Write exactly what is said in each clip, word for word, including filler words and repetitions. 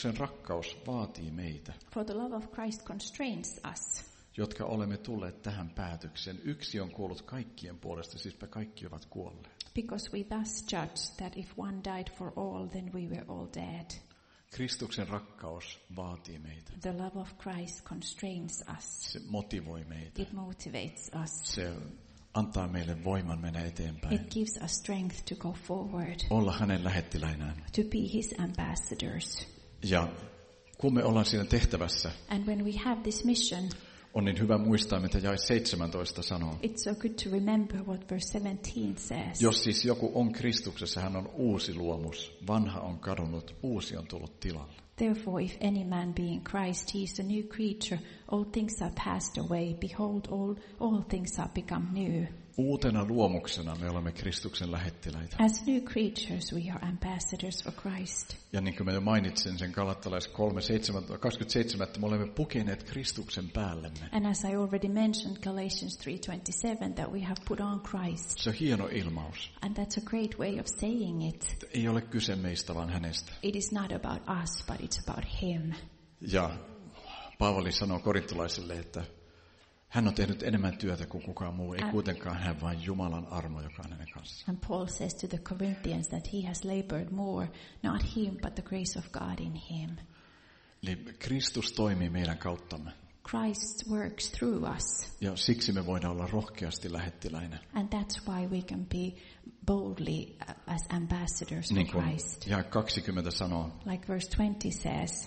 Kristuksen rakkaus vaatii meitä, For the love of Christ constrains us, jotka olemme tulleet tähän päätökseen. Yksi on kuollut kaikkien puolesta, siis me kaikki ovat kuolleet. because we thus judge that if one died for all, then we were all dead. Kristuksen rakkaus vaatii meitä. The love of Christ constrains us. Se motivoi meitä. It motivates us. Se antaa meille voiman mennä eteenpäin. It gives us strength to go forward, Olla hänen lähettiläinään. to be his ambassadors. Ja kun me ollaan siinä tehtävässä, And when we have this mission, on niin hyvä muistaa, mitä jae seitsemäntoista sanoo. it's so good to remember what verse seventeen says. Jos siis joku on Kristuksessa, hän on uusi luomus. Vanha on kadonnut, uusi on tullut tilalle. Therefore, if any man be in Christ, he is a new creature. All things are passed away. Behold, all, all things are become new. Uutena luomuksena me olemme Kristuksen lähettiläitä. As new creatures, we are ambassadors for Christ. Ja niin kuin mä jo mainitsin sen Galattalais kolme kaksikymmentäseitsemän, että me olemme pukeneet Kristuksen päällemme. And as I already mentioned, Galatians three twenty-seven, that we have put on Christ. Se on hieno ilmaus. And that's a great way of saying it. Ei ole kyse meistä, vaan hänestä. It is not about us, but it's about him. Ja Paavali sanoo korintolaisille, että hän on tehnyt enemmän työtä kuin kukaan muu, ei kuitenkaan hän, vaan Jumalan armo, joka on hänen kanssaan. And Paul says to the Corinthians that he has labored more, not him, but the grace of God in him. Eli Kristus toimii meidän kauttamme. Christ works through us. Ja siksi me voidaan olla rohkeasti lähettiläinä. And that's why we can be boldly as ambassadors Niin for kuin Christ. jae kaksikymmentä sanoo, Like verse twenty says,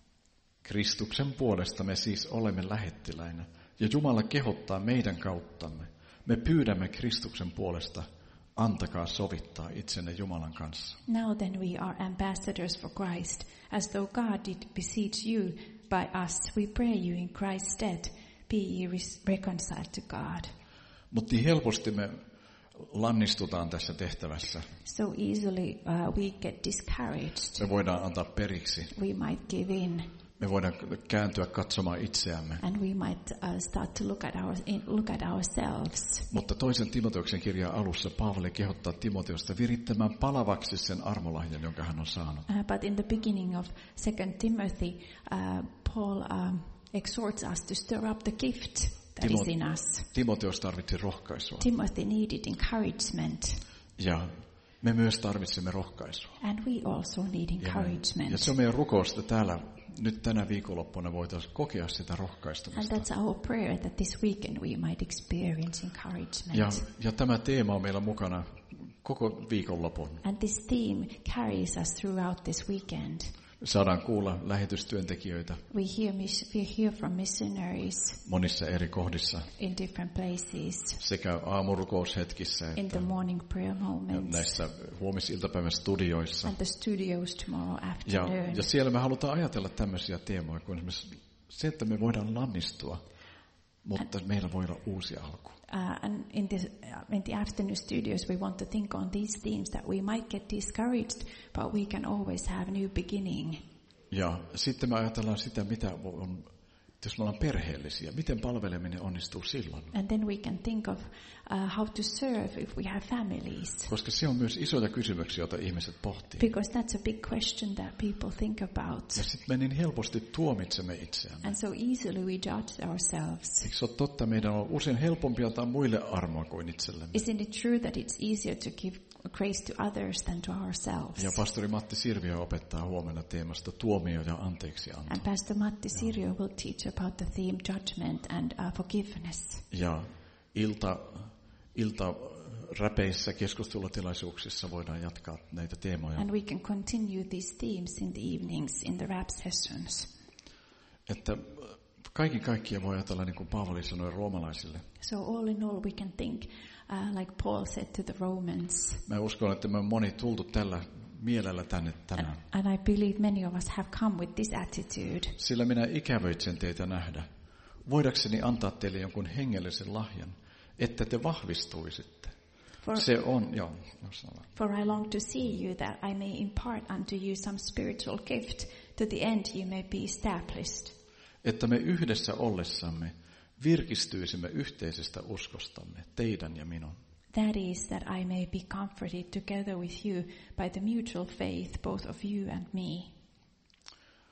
Kristuksen puolesta me siis olemme lähettiläinä, ja Jumala kehottaa meidän kauttamme. Me pyydämme Kristuksen puolesta, antakaa sovittaa itsenne Jumalan kanssa. now then we are ambassadors for Christ, as though God did beseech you by us. We pray you in Christ's stead, be ye reconciled to God. Mutta niin helposti me lannistutaan tässä tehtävässä. So easily uh, we get discouraged. Me voidaan antaa periksi. We might give in, Me voidaan kääntyä katsomaan itseämme. and we might uh, start to look at our in, look at ourselves. Mutta toisen Timoteuksen kirjan alussa Paavali kehottaa Timoteusta virittämään palavaksi sen armolahjan, jonka hän on saanut. Uh, but in the beginning of Second Timothy, uh, Paul um, exhorts us to stir up the gift that Timo- is in us. Timoteus tarvitsi rohkaisua. Timothy needed encouragement, Ja me myös tarvitsemme rohkaisua. and we also need Ja, me, encouragement. ja se on meidän rukousta täällä. Nyt tänä viikonloppuna voitaisiin kokea sitä And rohkaistumista. that's our prayer, that this weekend we might experience encouragement. Ja, ja tämä teema on meillä mukana koko viikonlopun. And this theme carries us throughout this weekend. Saadaan kuulla lähetystyöntekijöitä We hear, mis- we hear from missionaries monissa eri kohdissa, in different places, sekä aamurukoushetkissä in että the morning prayer moments, näissä huomisiltapäivän studioissa. and the studios tomorrow Ja, afternoon. ja siellä me halutaan ajatella tämmöisiä teemoja kuin esimerkiksi se, että me voidaan lannistua, mutta meillä voi olla uusi alku. Uh, and in, this, uh, in the afternoon studios, we want to think on these themes that we might get discouraged, but we can always have new beginning. Ja sitten me ajatellaan sitä, mitä on, jos me ollaan perheellisiä, miten palveleminen onnistuu silloin. And then we can think of uh, how to serve if we have families. Koska se on myös isoja kysymyksiä, joita ihmiset pohtii. Because that's a big question that people think about. Ja sitten me niin helposti tuomitsemme itseämme. And so easily we judge ourselves. Eikö se ole totta? Meidän on usein helpompi antaa muille armoa kuin itsellemme. Isn't it true that it's easier to give grace to others than to ourselves? Ja pastori Matti Sirviö opettaa huomenna teemasta tuomio ja anteeksianto. And Pastor Matti Sirjo will teach about the theme judgment and uh, forgiveness. Ja ilta, ilta räpeissä keskustelutilaisuuksissa voidaan jatkaa näitä teemoja. And we can continue these themes in the evenings in the rap sessions. Että kaiken kaikkiaan voi ajatella, niin kuin Paavali sanoi roomalaisille. So all in all we can think, uh, like Paul said to the Romans. Mä uskon, että me on moni tultu tällä mielellä tänne tänään. And, and I believe many of us have come with this attitude. Sillä minä ikävöitsen teitä nähdä. Voidakseni antaa teille jonkun hengellisen lahjan, että te vahvistuisitte. For, Se on, joo. for I long to see you that I may impart unto you some spiritual gift, to the end you may be established. Että me yhdessä ollessamme virkistyisimme yhteisestä uskostamme, teidän ja minun. That is, that I may be comforted together with you by the mutual faith, both of you and me.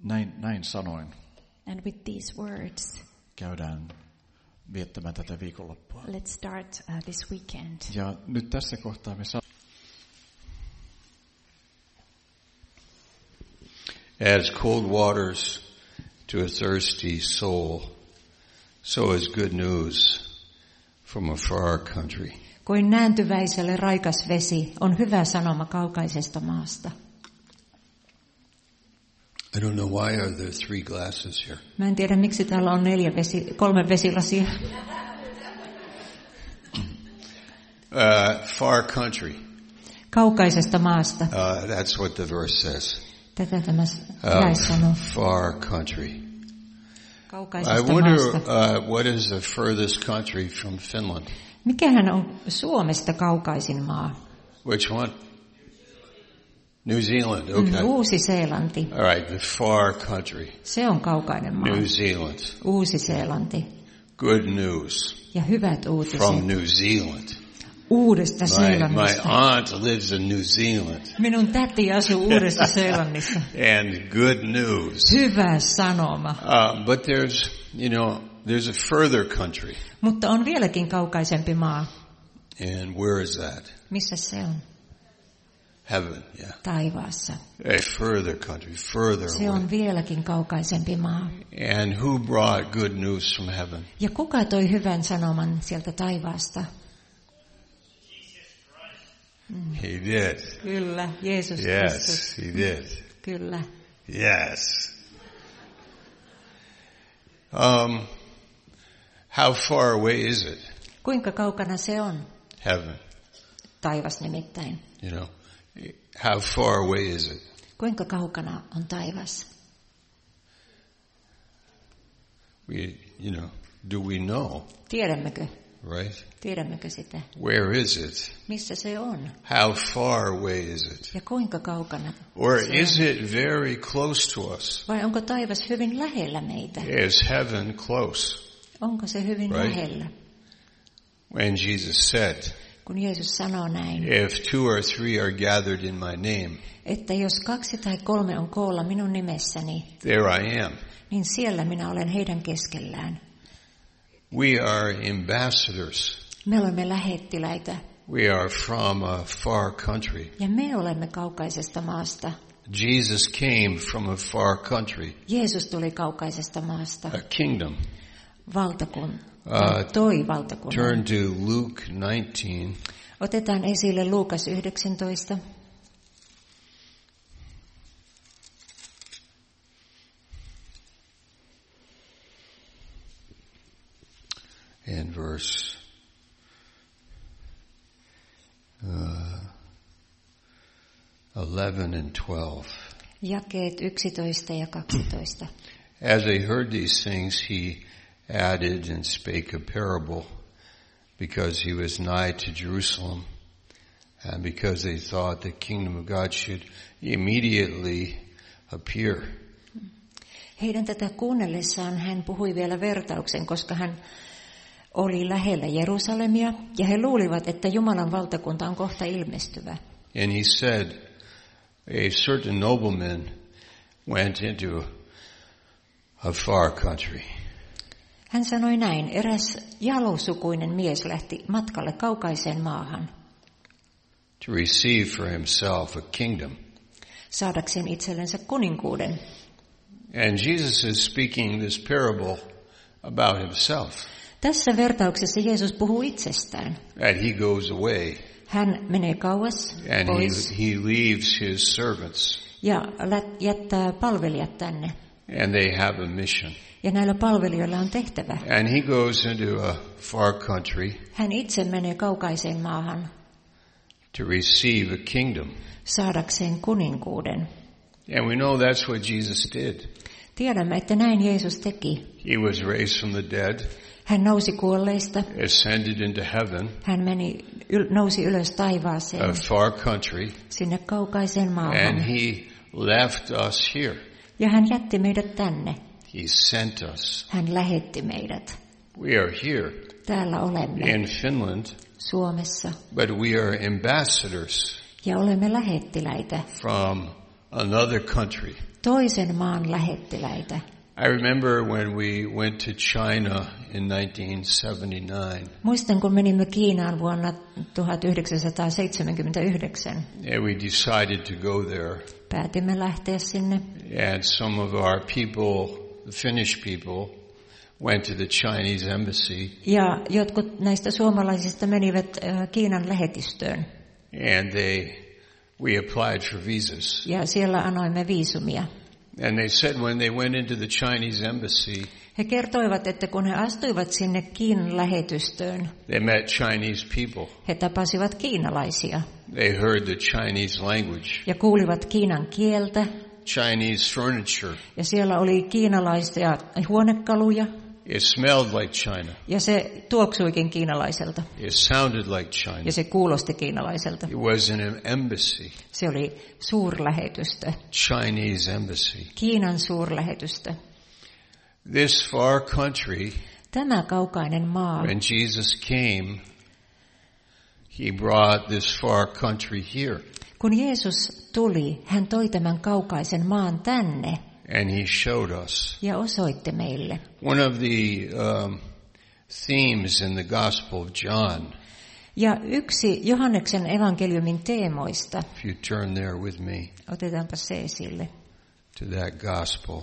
näin, näin sanoin And with these words, käydään viettämään tätä viikonloppua. let's start uh, this weekend. Ja nyt tässä kohtaa me saa... As cold waters to a thirsty soul, so is good news from a far country. Kuin nääntyväiselle raikas vesi on hyvä sanoma kaukaisesta maasta. I don't know why are there three glasses here. Mä en tiedä, miksi täällä on neljä vesi, kolme vesilasia. Uh, far country. Kaukaisesta maasta. Uh, that's what the verse says. Tätä tämä Uh, jäi sanoo. far country. I Kaukaisesta wonder maasta. uh, what is the furthest country from Finland? Mikähän on Suomesta kaukaisin maa? Which one? New Zealand. Okay. Mm, Uusi-Seelanti. All right, the far country. Se on kaukainen maa. New Zealand. Uusi-Seelanti. Good news Ja hyvät uutiset. from New Zealand. Uudesta My, my Seelannista. aunt lives in New Zealand. Minun täti asuu Uudessa Seelannissa. And good news. Hyvä sanoma. Uh, but there's, you know, there's a further country. Mutta on vieläkin kaukaisempi maa. And where is that? Missä se on? Heaven, yeah. Taivaassa. A further country, further Se away. on vieläkin kaukaisempi maa. And who brought good news from heaven? Ja kuka toi hyvän sanoman sieltä taivaasta? He did. Kyllä, Jeesus Yes, Kristus. he did. Kyllä. Yes. Um, how far away is it? Kuinka kaukana se on? Heaven, Taivas nimittäin. you know. How far away is it? Kuinka kaukana on taivas? We, you know, do we know, Tiedämmekö? right? Tiedämmekö sitä? Where is it? Missä se on? How far away is it? Ja kuinka kaukana? Or se is on? it very close to us? Vai onko taivas hyvin lähellä meitä? Is heaven close? Onko se hyvin Right. lähellä? When Jesus said, Kun Jeesus sanoo näin, if two or three are gathered in my name, että jos kaksi tai kolme on koolla minun nimessäni, there I am. niin siellä minä olen heidän keskellään. We are ambassadors. Me olemme lähettiläitä We are from a far country. ja me olemme kaukaisesta maasta. Jesus came from a far country, Jeesus tuli kaukaisesta maasta. a kingdom. Valtakun, Uh, toi valtakunnan. Turn to Luke nineteen. Otetaan esille Luukas yhdeksäntoista. And verse uh, eleven and twelve. Jakeet yksitoista ja kaksitoista. As they heard these things, he added and spake a parable, because he was nigh to Jerusalem, and because they thought the kingdom of God should immediately appear. Heidän tätä kuunnellessaan hän puhui vielä vertauksen, koska hän oli lähellä Jerusalemia, ja he luulivat, että Jumalan valtakunta on kohta ilmestyvä. And he said, a certain nobleman went into a far country. Hän sanoi näin, eräs jalosukuinen mies lähti matkalle kaukaiseen maahan, to receive for himself a kingdom. saadakseen itsellensä kuninkuuden. And Jesus is speaking this parable about himself, Tässä vertauksessa Jeesus puhuu itsestään. that he goes away Hän menee kauas and pois he, he leaves his servants, ja lät- jättää palvelijat tänne. and they have a mission. Ja näillä palvelijoilla on tehtävä. And he goes into a far country Hän itse menee kaukaiseen maahan to receive a kingdom. saadakseen kuninkuuden. And we know that's what Jesus did. Tiedämme, että näin Jeesus teki. He was raised from the dead, Hän nousi kuolleista. ascended into heaven, Hän meni, yl, nousi ylös taivaaseen, a far country, sinne kaukaiseen and maahan. he left us here. Ja hän jätti meidät tänne. He sent us. Hän lähetti meidät. We are here Täällä olemme in Finland, Suomessa but we are ambassadors ja olemme lähettiläitä from another country. toisen maan lähettiläitä. I remember when we went to China in nineteen seventy-nine. Muistan, kun menimme Kiinaan vuonna tuhatyhdeksänsataaseitsemänkymmentäyhdeksän. And we decided to go there. Päätimme lähteä sinne. And some of our people, the Finnish people, went to the Chinese embassy. Ja jotkut näistä suomalaisista menivät äh, Kiinan lähetystöön. And they, we applied for visas. Ja siellä anoimme viisumia. And they said when they went into the Chinese embassy, He kertoivat, että kun he astuivat sinne Kiinan lähetystöön, they met Chinese people. he tapasivat kiinalaisia They heard the Chinese language, ja kuulivat Kiinan kieltä. Chinese furniture. Ja siellä oli kiinalaisia huonekaluja It smelled like China. ja se tuoksuikin kiinalaiselta It sounded like China. ja se kuulosti kiinalaiselta. It was an embassy, Se oli suurlähetystö, Chinese embassy. Kiinan suurlähetystö. This far country, Tämä kaukainen maa, when Jesus came, he brought this far country here. kun Jeesus tuli, hän toi tämän kaukaisen maan tänne And he showed us. ja osoitti meille. One of the um, themes in the Gospel of John, Ja yksi Johanneksen evankeliumin teemoista, if you turn there with me otetaanpa se esille. to that Gospel,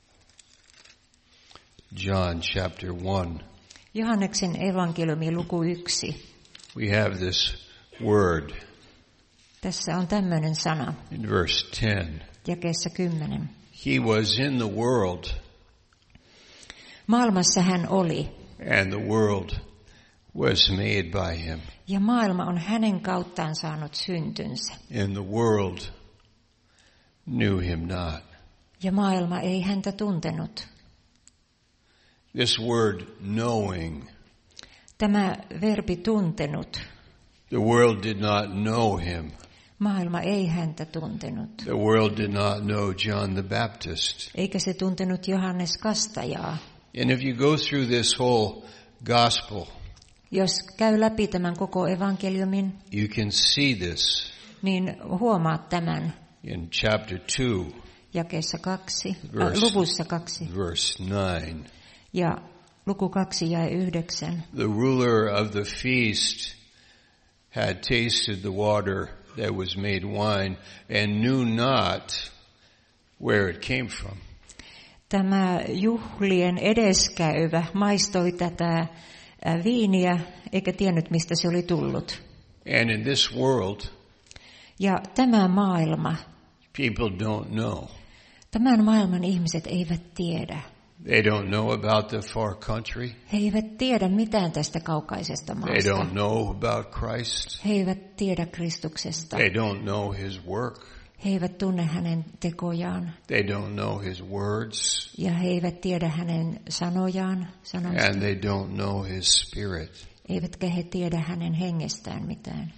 John chapter one, Johanneksen evankeliumi luku yksi. we have this word Tässä on tämmöinen sana, in verse ten. jakeessa kymmenen. He was in the world, Maailmassa hän oli, and the world was made by him. ja maailma on hänen kauttaan saanut syntynsä. And the world knew him not. Ja maailma ei häntä tuntenut. This word knowing, Tämä verbi tuntenut, the world did not know him. maailma ei häntä tuntenut. The world did not know John the Baptist. Eikä se tuntenut Johannes Kastajaa. And if you go through this whole gospel, Jos käy läpi tämän koko evankeliumin, you can see this niin huomaat tämän in chapter two, jakeessa kaksi, Verse. äh, luvussa kaksi verse nine. ja luku kaksi ja yhdeksän. The ruler of the feast had tasted the water that was made wine and knew not where it came from. Tämä juhlien edeskäyvä maistoi tätä äh, viiniä, eikä tiennyt mistä se oli tullut. And in this world, Ja tämä maailma, people don't know. tämän maailman ihmiset eivät tiedä. They don't know about the far country. He eivät tiedä mitään tästä kaukaisesta They maasta. don't know about Christ. He eivät tiedä Kristuksesta. They don't know his work. He eivät tunne hänen tekojaan. They don't know his words. Ja he eivät tiedä hänen sanojaan, sanoista. And they don't know his spirit. Eivätkä he tiedä hänen hengestään mitään.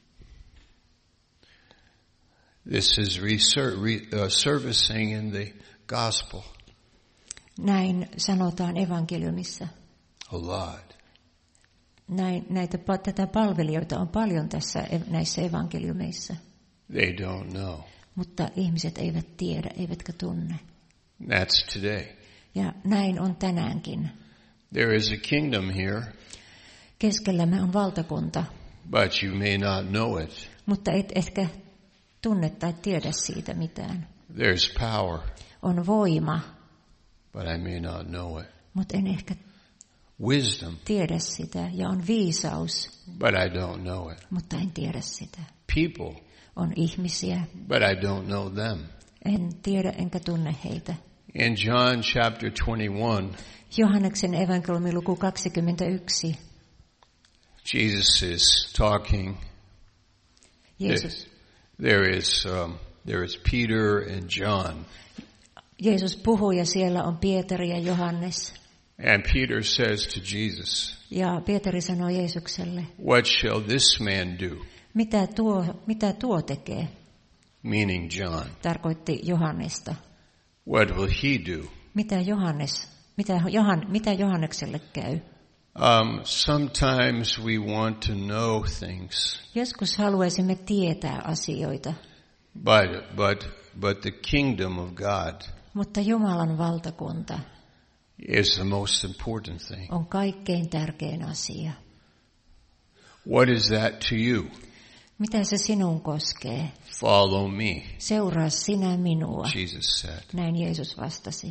This is reser- re- uh, servicing in the gospel Näin sanotaan evankeliumissa. a lot. Näin, näitä, tätä palvelijoita on paljon tässä, näissä evankeliumeissa. They don't know. Mutta ihmiset eivät tiedä, eivätkä tunne. That's today. Ja näin on tänäänkin. There is a kingdom here, Keskellämme on valtakunta, but you may not know it. mutta et ehkä tunne tai tiedä siitä mitään. There's power, On voima, but I may not know it. mutta en ehkä Wisdom, tiedä sitä. Ja on viisaus, but I don't know it. mutta en tiedä sitä. People, On ihmisiä, but I don't know them. en tiedä enkä tunne heitä. In John chapter twenty-one, Johanneksen evankeliumi luku kaksikymmentäyksi. Jesus is talking. Jeesus, There is um, there is Peter and John, Jeesus puhuu ja siellä on Pietari ja Johannes. and Peter says to Jesus, Ja Pietari sanoo Jeesukselle, "What shall this man do?" mitä tuo, mitä tuo tekee? Meaning John. Tarkoitti Johannesta. What will he do? Mitä Johannes, mitä, Johan, mitä Johannekselle käy? Um, sometimes we want to know things, Joskus haluaisimme tietää asioita, but but but the kingdom of God Mutta Jumalan valtakunta is the most important thing. on kaikkein tärkein asia. What is that to you? Mitä se sinun koskee? Follow me, Seuraa sinä minua. Jesus said. Näin Jeesus vastasi.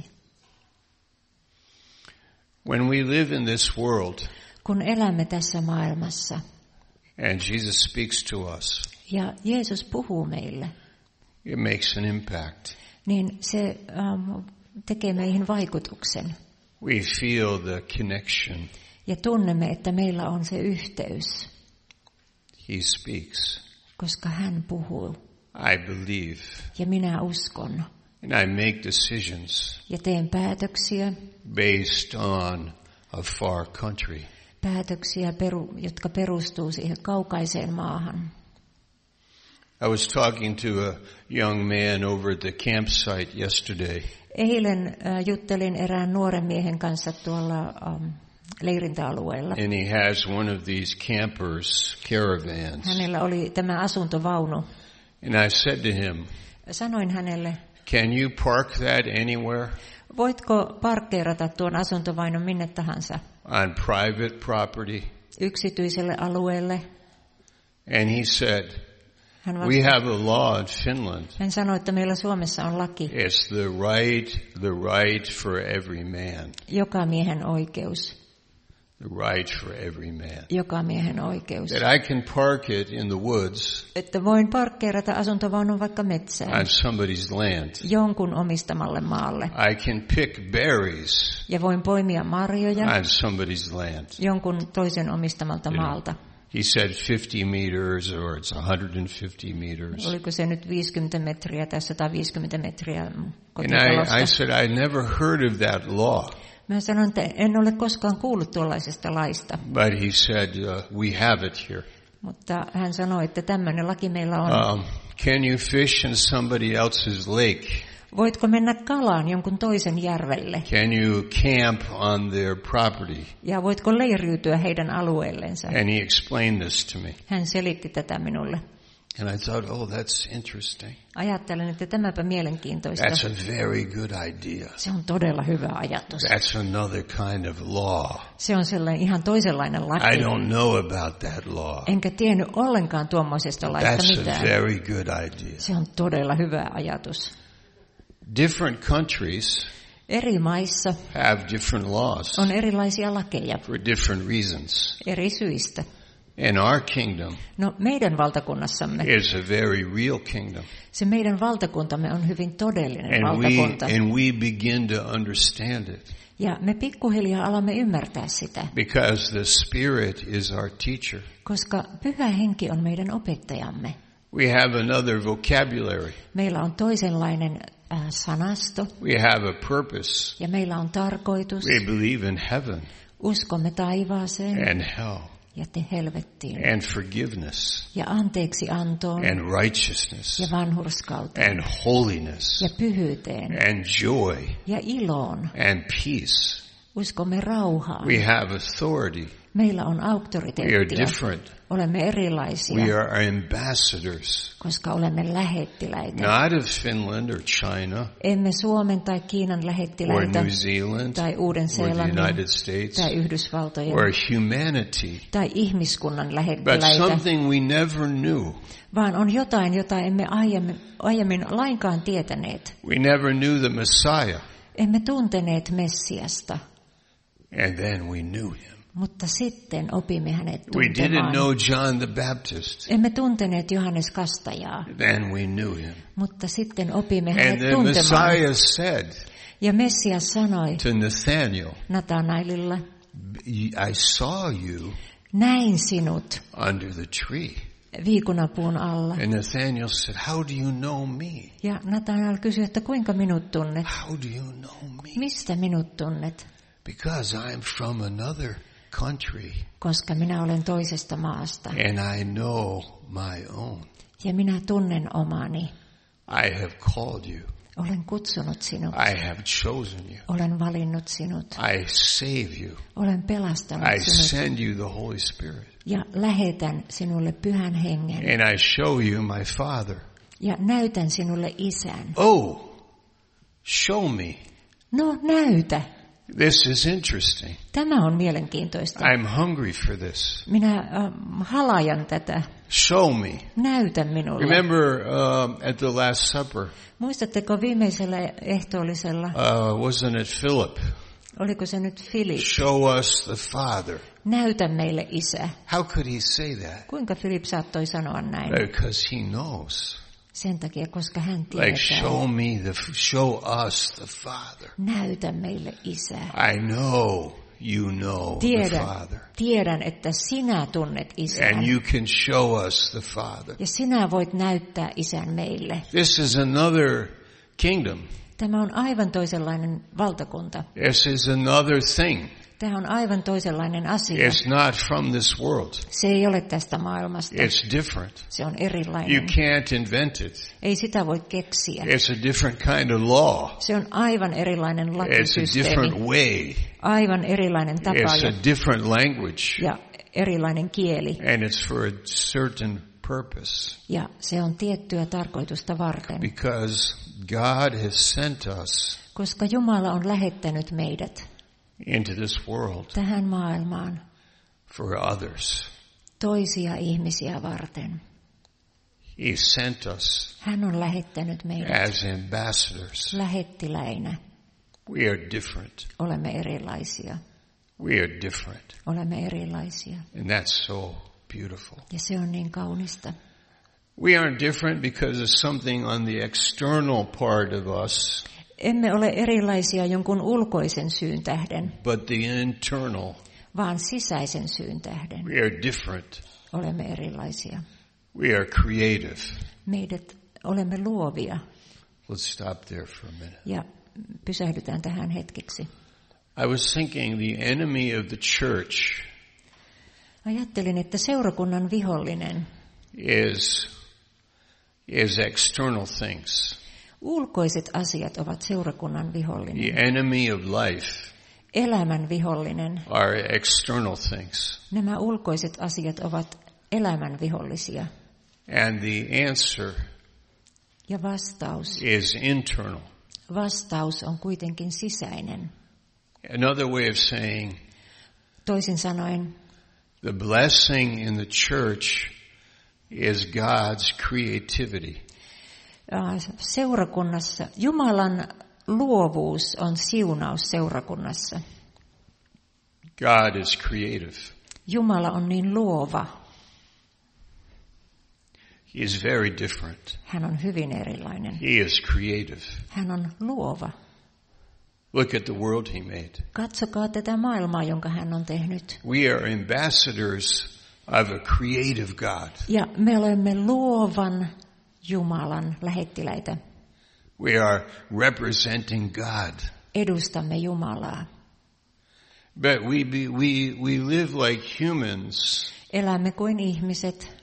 When we live in this world Kun elämme tässä maailmassa and Jesus speaks to us, ja Jeesus puhuu meille, it makes an impact. niin se um, tekee meihin vaikutuksen. We feel the connection. Ja tunnemme, että meillä on se yhteys, He speaks. koska hän puhuu. I believe. Ja minä uskon. And I make decisions Ja teen päätöksiä, based on a far country. päätöksiä peru, jotka perustuu siihen kaukaiseen maahan. I was talking to a young man over at the campsite yesterday. Eilen äh, juttelin erään nuoren miehen kanssa tuolla um, leirintäalueella. And he has one of these campers caravans. Hänellä oli tämä asuntovaunu. And I said to him, Sanoin hänelle, can you park that anywhere voitko parkkeerata tuon asuntovaunun minne tahansa on private property? yksityiselle alueelle? And he said, Hän, we vastasi, have a law in Finland. hän sanoi, että meillä Suomessa on laki, It's the right, the right for every man. joka miehen oikeus, The right for every man. joka miehen oikeus. That I can park it in the woods Että voin parkkeerata asuntovaunun vaikka metsään, on somebody's land. jonkun omistamalle maalle. I can pick berries Ja voin poimia marjoja on somebody's land. jonkun toisen omistamalta Joo. maalta. He said fifty meters or it's one hundred fifty meters. Oliko se nyt viisikymmentä metriä tai sata viisikymmentä metriä And I, I kotitalosta? said, I never heard of that law. Mä sanoin, että en ole koskaan kuullut tuollaisesta laista, But he said, uh, we have it here. mutta hän sanoi, että tämmöinen laki meillä on. Um, can you fish in somebody else's lake? Voitko mennä kalaan jonkun toisen järvelle? Can you camp on their property? Ja voitko leiriytyä heidän alueellensa? And he explained this to me. Hän selitti tätä minulle. And I thought, oh, that's interesting. Ajattelen, että tämäpä mielenkiintoista. That's a very good idea. Se on todella hyvä ajatus. That's another kind of law. Se on sellainen ihan toisenlainen laki. I don't know about that law. Enkä tiennyt ollenkaan tuommoisesta laista That's a mitään. very good idea. Se on todella hyvä ajatus. Different countries Eri maissa have different laws on erilaisia lakeja for different reasons. eri syistä. And our kingdom No meidän valtakunnassamme, is a very real kingdom. se meidän valtakuntamme on hyvin todellinen And we, valtakunta. and we begin to understand it Ja me pikkuhiljaa alamme ymmärtää sitä, because the Spirit is our teacher. koska Pyhä Henki on meidän opettajamme. We have another vocabulary. Meillä on toisenlainen äh, sanasto We have a purpose. ja meillä on tarkoitus. We believe in heaven Uskomme taivaaseen and hell ja te helvettiin and forgiveness ja anteeksi antoon and righteousness ja vanhurskauteen and holiness ja pyhyyteen and joy ja iloon. and peace. Uskomme rauhaan. We have authority. Meillä on We are auktoriteettia. different. Olemme erilaisia, We are ambassadors, koska olemme lähettiläitä. not of Finland or China Emme Suomen tai Kiinan or lähettiläitä New Zealand tai or the Uuden-Seelannin United States tai Yhdysvaltojen or humanity, tai ihmiskunnan but lähettiläitä, something we never knew. vaan on jotain, jota emme aiemmin, aiemmin lainkaan tietäneet. We never knew the Messiah, Emme tunteneet Messiasta, and then we knew him. mutta sitten opimme hänet We didn't tuntemaan. know John the Baptist, Emme tunteneet Johannes Kastajaa, then we knew him. mutta sitten opimme And hänet the tuntemaan. Messiah said Ja Messias sanoi to Nathanael, Natanaelille, I saw you näin sinut under the tree. viikunapuun alla. And Nathanael said, how do you know me? Ja Natanael kysyi, että kuinka minut tunnet? How do you know me? Mistä minut tunnet? Because I'm from another country Koska minä olen toisesta maasta and I know my own. ja minä tunnen omani. I have called you. Olen kutsunut sinut. I have chosen you. Olen valinnut sinut. I save you. Olen pelastanut I sinut send you the Holy Spirit. ja lähetän sinulle Pyhän Hengen. And I show you my Father. Ja näytän sinulle isän. Oh, show me. No näytä. This is interesting. Tämä on mielenkiintoista. I'm hungry for this. Minä äh, halajan tätä. Show me. Näytä minulle. Remember um, at the Last Supper, Muistatteko viimeisellä ehtoollisella? uh, wasn't it Philip? Oliko se nyt Filip? Show us the Father. Näytä meille isä. How could he say that? Kuinka Filip saattoi sanoa näin? Because he knows. Sen takia, koska hän Like, tietää. show me the, show us the Father. Näytä meille isä. I know you know the Tiedän, Father. tiedän, että sinä tunnet isän. And you can show us the Father. Ja sinä voit näyttää isän meille. This is another kingdom. Tämä on aivan toisenlainen valtakunta. This is another thing. Tämä on aivan toisenlainen asia. It's not from this world. Se ei ole tästä maailmasta. It's different. Se on You erilainen. can't invent it. Ei sitä voi keksiä. It's a different kind of law. Se on aivan erilainen It's a lakisysteemi. different way. Aivan erilainen tapa It's ja, a different language. ja erilainen kieli. And it's for a certain purpose. Ja se on tiettyä tarkoitusta varten. Because God has sent us Koska Jumala on lähettänyt meidät into this world tähän maailmaan for others. toisia ihmisiä varten. He sent us Hän on lähettänyt meidät as ambassadors. lähettiläinä. We are different. Olemme erilaisia. We are different. Olemme erilaisia. And that's so beautiful. Ja se on niin kaunista. We aren't different because of something on the external part of us, Emme ole erilaisia jonkun ulkoisen syyn tähden, but the internal. vaan sisäisen syyn tähden. We are different. Olemme erilaisia. We are creative. Meidät olemme luovia. Let's stop there for a minute. Ja pysähdytään tähän hetkeksi. I was thinking the enemy of the church Ajattelin, että seurakunnan vihollinen, is is external things. ulkoiset asiat ovat seurakunnan The vihollinen. enemy of life Elämän vihollinen. are external things. Nämä ulkoiset asiat ovat elämän vihollisia. And the answer Ja vastaus, is internal. vastaus on kuitenkin sisäinen. Another way of saying Toisin sanoen, the blessing in the church is God's creativity. äh, seurakunnassa, Jumalan luovuus on siunaus seurakunnassa. God is creative. Jumala on niin luova. He is very different. Hän on hyvin erilainen. He is creative. Hän on luova. Look at the world he made. Katsokaa tätä maailmaa, jonka hän on tehnyt. We are ambassadors of a creative God. Ja me olemme luovan Jumalan lähettiläitä. We are representing God. Edustamme Jumalaa. But we be, we we live like humans, Elämme kuin ihmiset.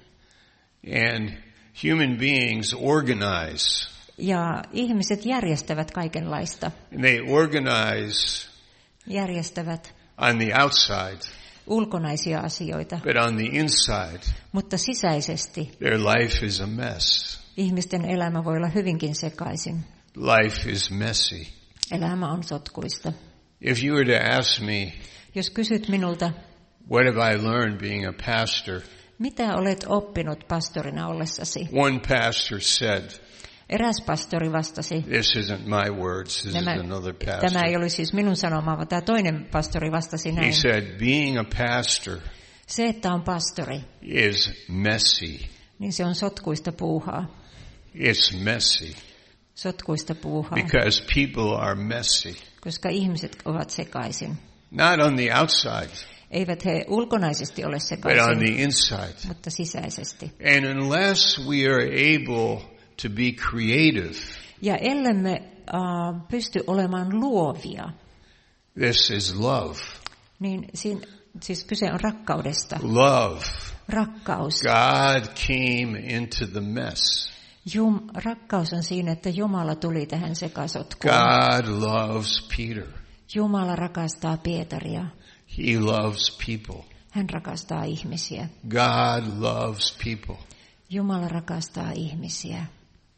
and human beings organize. Ja ihmiset järjestävät kaikenlaista. And they organize Järjestävät on the outside, ulkonaisia asioita. but on the inside, Mutta sisäisesti their life is a mess. ihmisten elämä voi olla hyvinkin sekaisin. Life is messy. Elämä on sotkuista. If you were to ask me, Jos kysyt minulta, what have I learned being a pastor? mitä olet oppinut pastorina ollessasi? One pastor said, Eräs pastori vastasi, this isn't my words, this Nämä, is another tämä pastor. ei ole siis minun sanomaa, vaan tämä toinen pastori vastasi He näin. said, being a pastor Se, että on pastori, is messy. niin se on sotkuista puuhaa. It's messy Sotkuista puuhaa, because people are messy. koska ihmiset ovat sekaisin. Not on the outside, Eivät he ulkonaisesti ole but on sekaisin, the inside. mutta sisäisesti. And unless we are able to be creative, Ja ellemme uh, pysty olemaan luovia, this is love. niin siinä, siis kyse on rakkaudesta. Love. Rakkaus. God came into the mess. Jum, rakkaus on siinä, että Jumala tuli tähän sekasotkuun. God loves Peter. Jumala rakastaa Pietaria. He loves people. Hän rakastaa ihmisiä. God loves people. Jumala rakastaa ihmisiä.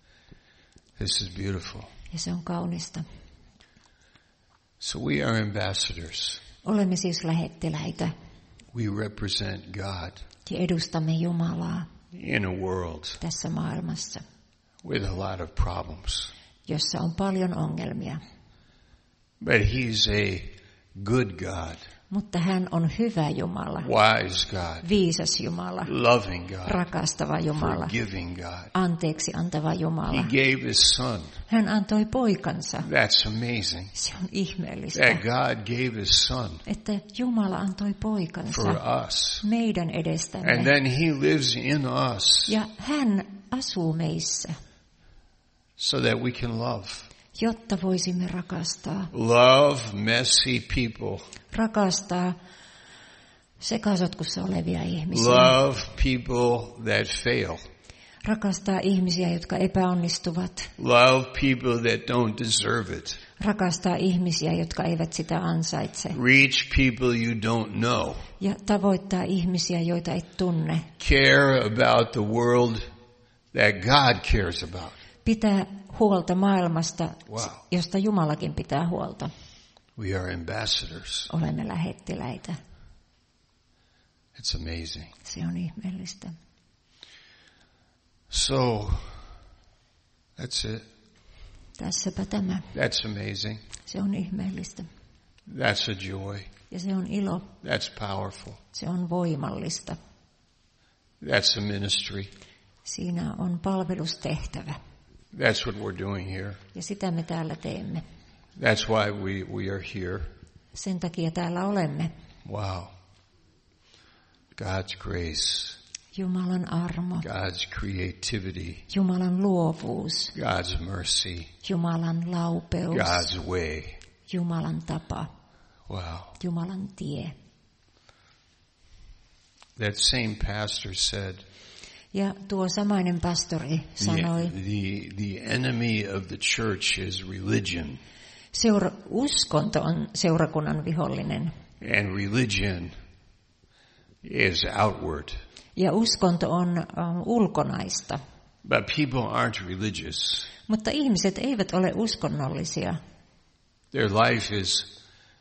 This is beautiful. Ja se on kaunista. So we are ambassadors. Olemme siis lähettiläitä We represent God ja edustamme Jumalaa in a world tässä maailmassa, with a lot of problems. jossa on paljon ongelmia. But he's a good God, Mutta hän on hyvä Jumala, wise God, viisas Jumala, loving God, rakastava Jumala, forgiving God. anteeksi antava He Jumala. gave his son. Hän antoi poikansa. That's amazing. Se on ihmeellistä, That God gave his son että Jumala antoi poikansa for us. meidän And edestämme. then he lives in us Ja hän asuu meissä, so that we can love. jotta voisimme rakastaa. Love messy people. Rakastaa sekasotkussa olevia ihmisiä. Love people that fail. Rakastaa ihmisiä, jotka epäonnistuvat. Love people that don't deserve it. Rakastaa ihmisiä, jotka eivät sitä ansaitse. Reach people you don't know. Ja tavoittaa ihmisiä, joita et tunne. Care about the world that God cares about. Pitää huolta maailmasta, Wow. josta Jumalakin pitää huolta. We are ambassadors. Olemme lähettiläitä. It's amazing. Se on ihmeellistä. So, that's it. Tässäpä tämä. That's amazing. Se on ihmeellistä. That's a joy. Ja se on ilo. That's powerful. Se on voimallista. That's a ministry. Siinä on palvelustehtävä. That's what we're doing here. Ja sitä me täällä teemme. That's why we, we are here. Sen takia täällä olemme. Wow. God's grace. Jumalan armo. God's creativity. Jumalan luovuus. God's mercy. Jumalan laupeus. God's way. Jumalan tapa. Wow. Jumalan tie. That same pastor said, Ja tuo samainen pastori sanoi, the, the, the enemy of the church is religion. Seura- uskonto on seurakunnan vihollinen. And religion is outward. Ja uskonto on um, ulkonaista. But people aren't religious. Mutta ihmiset eivät ole uskonnollisia. Their life is,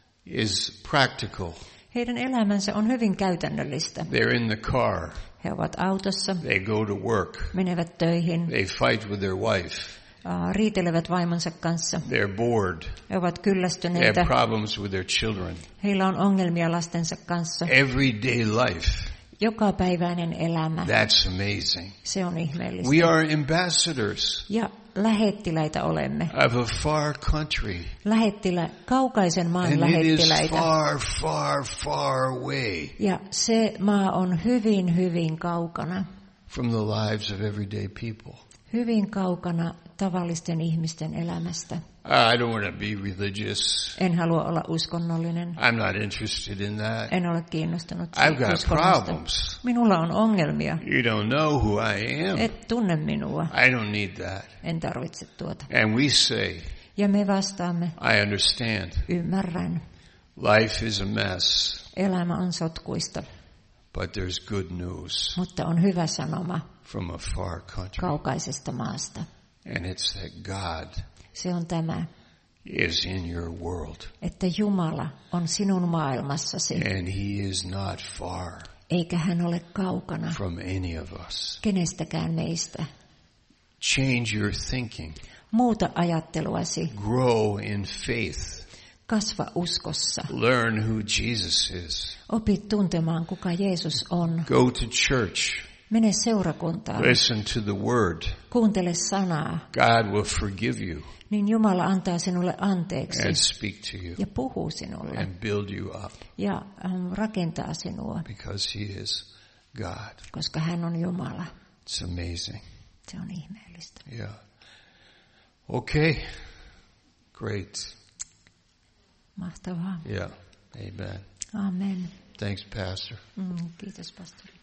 is practical. Heidän elämänsä on hyvin käytännöllistä. They're in the car. He ovat autossa, They go to work. menevät töihin, They fight with their wife. uh, riitelevät vaimonsa kanssa. They're bored. He ovat They kyllästyneitä. have problems with their children. Heillä on ongelmia lastensa kanssa. Everyday life. Jokapäiväinen elämä. That's amazing. Se on ihmeellistä. We are ambassadors Ja lähettiläitä olemme. of a far country. Lähettilä, kaukaisen maan And it is lähettiläitä. far, far, far away Ja se maa on hyvin, hyvin kaukana. from the lives of everyday people. Hyvin kaukana tavallisten ihmisten elämästä. I don't want to be religious. En halua olla uskonnollinen. I'm not interested in that. En ole kiinnostunut I've got uskonnosta. problems. Minulla on ongelmia. You don't know who I am. Et tunne minua. I don't need that. En tarvitse tuota. And we say, Ja me vastaamme, I understand. ymmärrän. Life is a mess, Elämä on sotkuista, but there's good news mutta on hyvä sanoma from a far country. kaukaisesta maasta. And it's that God Se on tämä, is in your world. että Jumala on sinun maailmassasi, And he is not far eikä hän ole kaukana from any of us. kenestäkään meistä. Change your thinking. Muuta ajatteluasi, Grow in faith. kasva uskossa. Learn who Jesus is. Opit tuntemaan, kuka Jeesus on. Go to church. Mene seurakuntaan, Listen to the word. kuuntele sanaa, God will forgive you niin Jumala antaa sinulle anteeksi and speak to you ja puhuu sinulle and build you up ja ähm, rakentaa sinua, because he is God. koska hän on Jumala. It's amazing. Se on ihmeellistä. Yeah. Okay. Great. Mahtavaa. Yeah. Amen. Amen. Thanks, Pastor. Mm, kiitos, pastori.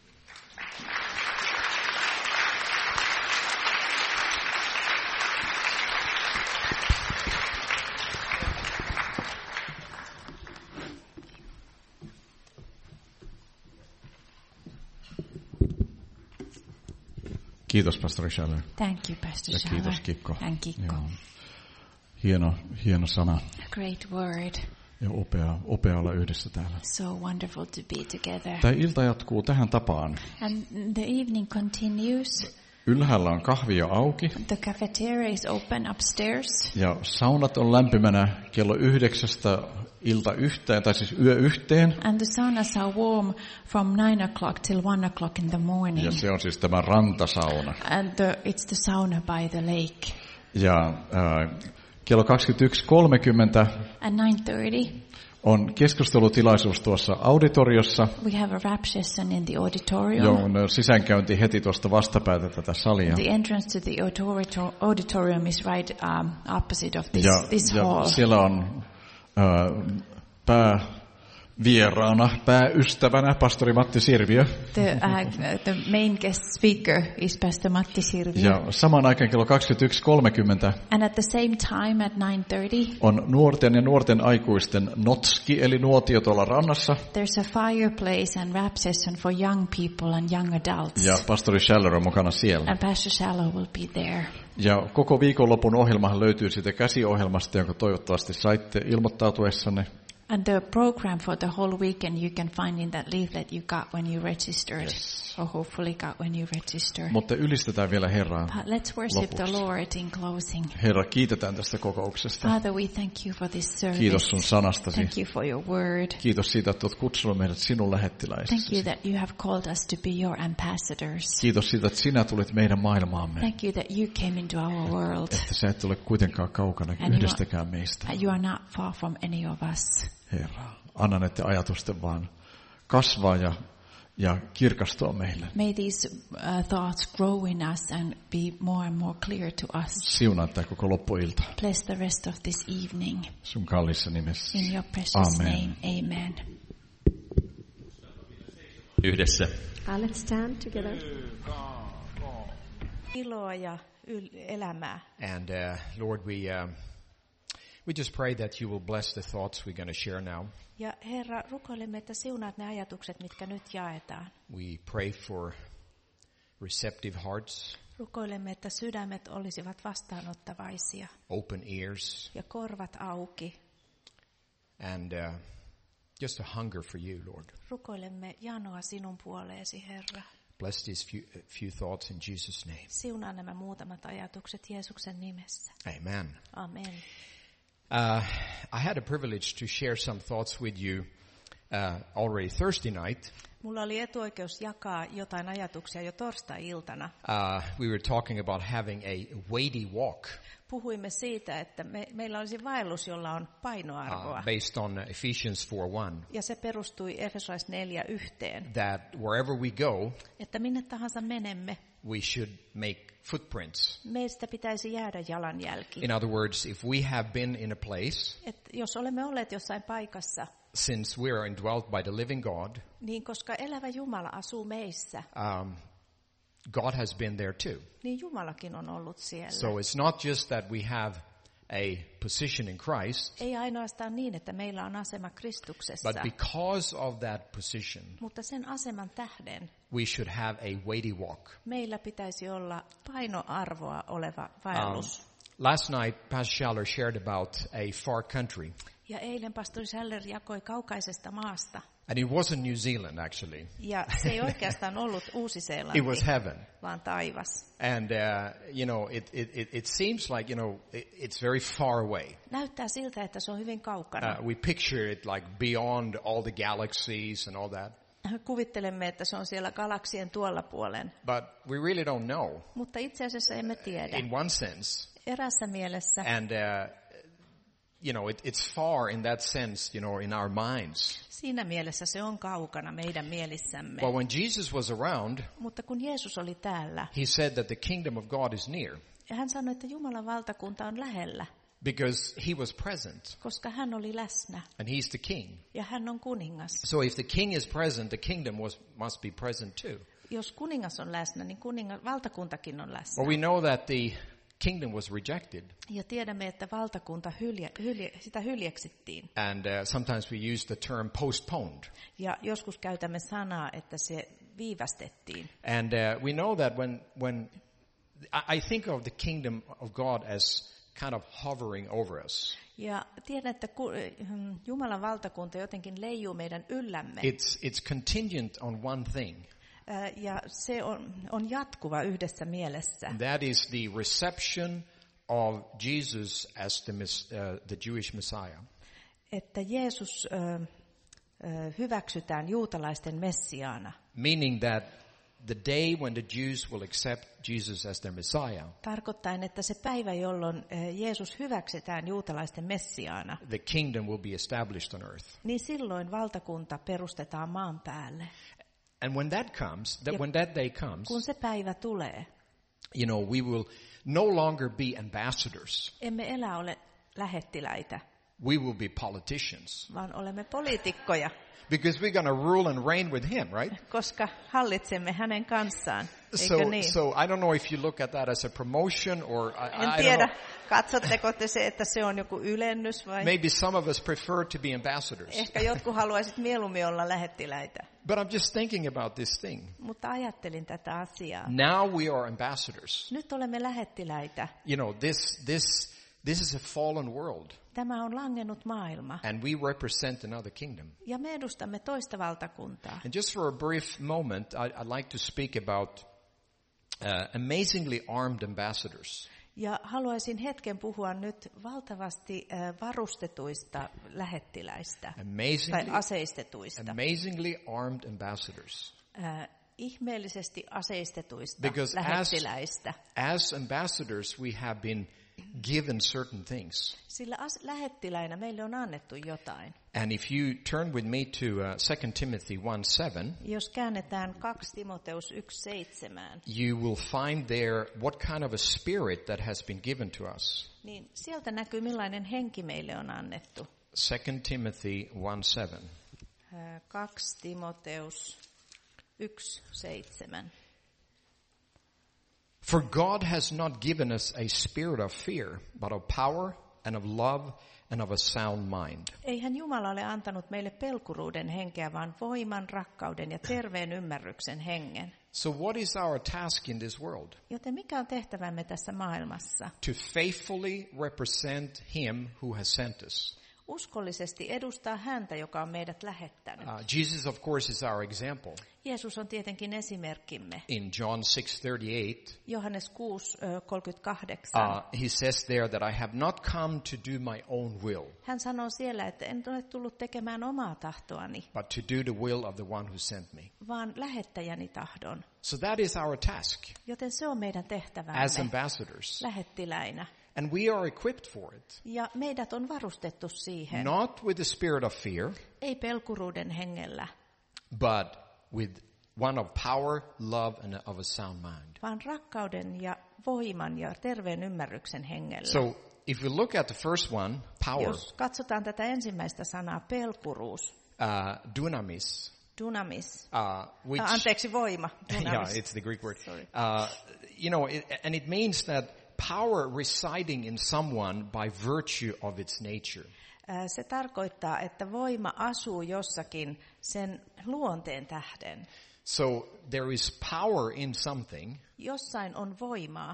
Kiitos pastori Schaller. Thank you, Pastor Ja Schaller. kiitos Kikko. And Kikko. Joo. Hieno, hieno sana A great word. ja upea, upea olla yhdessä täällä. So wonderful to be together. Tämä ilta jatkuu tähän tapaan. And the evening continues. Ylhäällä on kahvio auki The cafeteria is open upstairs. ja saunat on lämpimänä kello yhdeksästä ilta yhteen, tai siis yö yhteen. And the saunas are warm from nine o'clock till one o'clock in the morning. Ja se on siis tämä rantasauna. And the, it's the sauna by the lake. Ja äh, kello kaksikymmentäyksi kolmekymmentä At nine thirty, on keskustelutilaisuus tuossa auditoriossa, we have a rap session in the auditorium. johon sisäänkäynti heti tuosta vastapäätä tätä salia. The entrance to the auditor- auditorium is right um, opposite of this, Ja, this ja hall. siellä on äh, päävieraana, pääystävänä pastori Matti Sirviö. The, uh, the main guest speaker is Pastor Matti Sirviö. Ja samaan aikaan kello kaksikymmentäyksi kolmekymmentä And at the same time at nine thirty, on nuorten ja nuorten aikuisten notski, eli nuotio tuolla rannassa. there's a fireplace and rap session for young people and young adults. Ja pastori Schaller on mukana siellä. And Pastor Shallow will be there. Ja koko viikonlopun ohjelmahan löytyy siitä käsiohjelmasta, jonka toivottavasti saitte ilmoittautuessanne. And the program for the whole weekend you can find in that leaflet you got when you registered. Yes. Or hopefully got when you registered. Mutta ylistetään vielä Herraa. But let's worship the lopuksi. Lord in closing. Herra, kiitetään tästä kokouksesta. Father, we thank you for this service. Kiitos sun sanastasi. Thank you for your word. Kiitos siitä, että olet kutsunut meidät sinun Thank you lähettiläisesi. that you have called us to be your ambassadors. Kiitos siitä, että sinä tulit meidän maailmaamme. Thank you that you came into our world. Että sä et ole kuitenkaan kaukana And you yhdestäkään meistä. That you are not far from any of us. Herra, anna näiden ajatusten vaan kasvaa ja, ja kirkastua meille. May these uh, thoughts grow in us and be more and more clear to us. Siunaa tämä koko loppuilta. Bless the rest of this evening. Sun kallissa nimessä. In your precious Amen. name, amen. Yhdessä. Uh, let's stand together. Iloa ja yl- elämää. And uh, Lord, we um, we just pray that you will bless the thoughts we're going to share now. Ja Herra, rukoilemme, että siunaat ne ajatukset, mitkä nyt jaetaan. We pray for receptive hearts, Rukoilemme, että sydämet olisivat vastaanottavaisia open ears, ja korvat auki. and uh, just a hunger for you, Lord. Rukoilemme janoa sinun puoleesi, Herra. Bless these few, uh, few thoughts in Jesus' name. Siunaa nämä muutamat ajatukset Jeesuksen nimessä. Amen. Amen. Uh, I had a privilege to share some thoughts with you uh, already Thursday night. Mulla oli etuoikeus jakaa jotain ajatuksia jo torstai-iltana. Uh, we were talking about having a weighty walk Puhuimme siitä, että me, meillä olisi vaellus, jolla on painoarvoa. uh, based on Ephesians four one. Ja se perustui Efesolais neljä yhteen. That wherever we go, Että minne tahansa menemme, we should make footprints. meistä pitäisi jäädä jalanjälki. In other words, if we have been in a place, Et jos olemme olleet jossain paikassa, since we are indwelt by the living God, niin koska elävä Jumala asuu meissä, um, God has been there too. niin Jumalakin on ollut siellä. So it's not just that we have a position in Christ, Ei ainoastaan niin, että meillä on asema Kristuksessa, but because of that position, mutta sen aseman tähden we should have a weighty walk. meillä pitäisi olla painoarvoa oleva vaellus. Um, last night, Pastor Schaller shared about a far country, Ja eilen pastori Schaller jakoi kaukaisesta maasta. and it wasn't New Zealand actually. Ja se ei oikeastaan ollut It Uusi-Seelanti, was heaven. vaan taivas. And, uh, you know, it, it, it, it seems like, you know, it, it's very far away. Näyttää siltä, että se on hyvin kaukana. Uh, we picture it like beyond all the galaxies and all that. Kuvittelemme, että se on siellä galaksien tuolla puolen, But we really don't know mutta itse asiassa emme tiedä. in one sense. Erässä mielessä, And, uh, you know, it, it's far in that sense, you know, in our minds. siinä mielessä se on kaukana meidän mielissämme. But when Jesus was around, Mutta kun Jeesus oli täällä, he said that the kingdom of God is near ja hän sanoi, että Jumalan valtakunta on lähellä, because he was present koska hän oli läsnä and he's the king. ja hän on kuningas. So if the king is present, the kingdom was, must be present too. Jos kuningas on läsnä, niin kuningas, valtakuntakin on läsnä. Well, we know that the kingdom was rejected. Ja tiedämme, että valtakunta hylje, hylje, sitä hyljeksittiin. And uh, sometimes we use the term postponed. Ja joskus käytämme sanaa, että se viivästettiin. And uh, we know that when, when I, I think of the kingdom of God as kind of hovering over us. Ja tiedän, että ku, Jumalan valtakunta jotenkin leijuu meidän yllämme. It's, it's contingent on one thing. Ää, ja se on, on jatkuva yhdessä mielessä. And that is the reception of Jesus as the, uh, the Jewish Messiah. Että Jeesus ö, ö, hyväksytään juutalaisten messiaana. Meaning that the day when the Jews will accept Jesus as their Messiah, Tarkoittaen, että se päivä, jolloin Jeesus hyväksytään juutalaisten messiaana, the kingdom will be established on earth. niin silloin valtakunta perustetaan maan päälle. And when that comes, that when that day comes, Kun se päivä tulee, you know, we will no longer be ambassadors. emme elä ole lähettiläitä, We will be politicians. vaan olemme poliitikkoja, Because we're going to rule and reign with him, right? koska hallitsemme hänen kanssaan. Eikö So, niin? so I don't know if you look at that as a promotion or I, En I don't tiedä, know. katsotteko te se, että se on joku ylennys vai? Maybe some of us prefer to be ambassadors. Ehkä jotkut haluaisit mieluummin olla lähettiläitä. But I'm just thinking about this thing. Mutta ajattelin tätä asiaa. Now we are ambassadors. Nyt olemme lähettiläitä. You know, this this this is a fallen world, Tämä on langennut maailma. and we represent another kingdom. Ja me edustamme toista valtakuntaa. And just for a brief moment, I, I'd like to speak about uh, amazingly armed ambassadors. Ja haluaisin hetken puhua nyt valtavasti äh, varustetuista lähettiläistä tai Amazingly, aseistetuista. amazingly armed ambassadors. Äh, ihmeellisesti aseistetuista Because as, lähettiläistä. as ambassadors, we have been given certain things. Sillä as- lähettiläinä meille on annettu jotain. And if you turn with me to uh, Second Timothy one seven, Jos käännetään kaksi Timoteus yksi seitsemän, you will find there what kind of a spirit that has been given to us. niin sieltä näkyy millainen henki meille on annettu. Second Timothy one seven. Äh, kaksi Timoteus yksi seitsemän. For God has not given us a spirit of fear, but of power and of love and of a sound mind. Eihän Jumala ole antanut meille pelkuruuden henkeä, vaan voiman, rakkauden ja terveen ymmärryksen hengen. So what is our task in this world? Joten mikä on tehtävämme tässä maailmassa? To faithfully represent him who has sent us. Uskollisesti edustaa häntä, joka on meidät lähettänyt. Uh, Jesus, of course, is our example. Jeesus on tietenkin esimerkkimme. In John six thirty-eight, Johannes kuusi kolmekymmentäkahdeksan. uh, he says there that I have not come to do my own will, Hän sanoo siellä, että en ole tullut tekemään omaa tahtoani, but to do the will of the one who sent me. vaan lähettäjäni tahdon. So that is our task Joten se on meidän tehtävämme as ambassadors. lähettiläinä. And we are equipped for it. Ja meidät on varustettu siihen. Not with the spirit of fear, Ei pelkuruuden hengellä, but with one of power, love, and of a sound mind. vaan rakkauden ja voiman ja terveen ymmärryksen hengellä. So if we look at the first one, power, Jos katsotaan tätä ensimmäistä sanaa, pelkuruus, uh, dunamis, dunamis, uh, which, ah, anteeksi, voima, yeah, dunamis. it's the Greek word. Sorry. Uh, you know, it, and it means that power residing in someone by virtue of its nature. Äh, Se tarkoittaa, että voima asuu jossakin sen luonteen tähden. So there is power in something, Jossain on voimaa.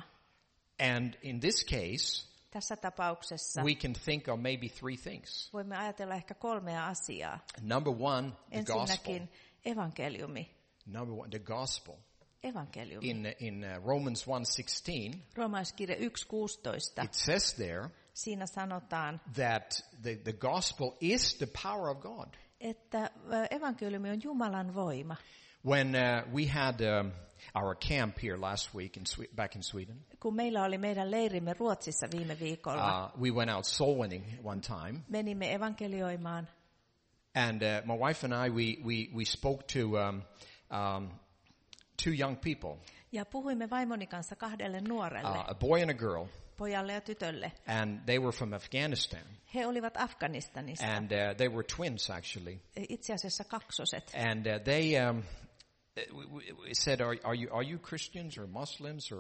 and in this case, Tässä tapauksessa we can think of maybe three things. voimme ajatella ehkä kolmea asiaa. Number one, the gospel. Ensinnäkin evankeliumi. Number one, the gospel. Evankeliumi. In in uh, Romans one sixteen, Roomalaiskirja yksi kuusitoista. it says there Siinä sanotaan, that the, the gospel is the power of God. että äh, evankeliumi on Jumalan voima. When uh, we had um, our camp here last week in Swe- back in Sweden, Kun meillä oli meidän leirimme Ruotsissa viime viikolla, uh, we went out soul winning one time, menimme evankelioimaan. and uh, my wife and I we we we spoke to um, um, two young people, Ja puhuimme vaimoni kanssa kahdelle nuorelle, uh, a boy and a girl, pojalle ja tytölle. and they were from Afghanistan, He olivat Afganistanista, and uh, they were twins actually, itse asiassa kaksoset. and uh, they um, we, we said, are, are you are you Christians or Muslims or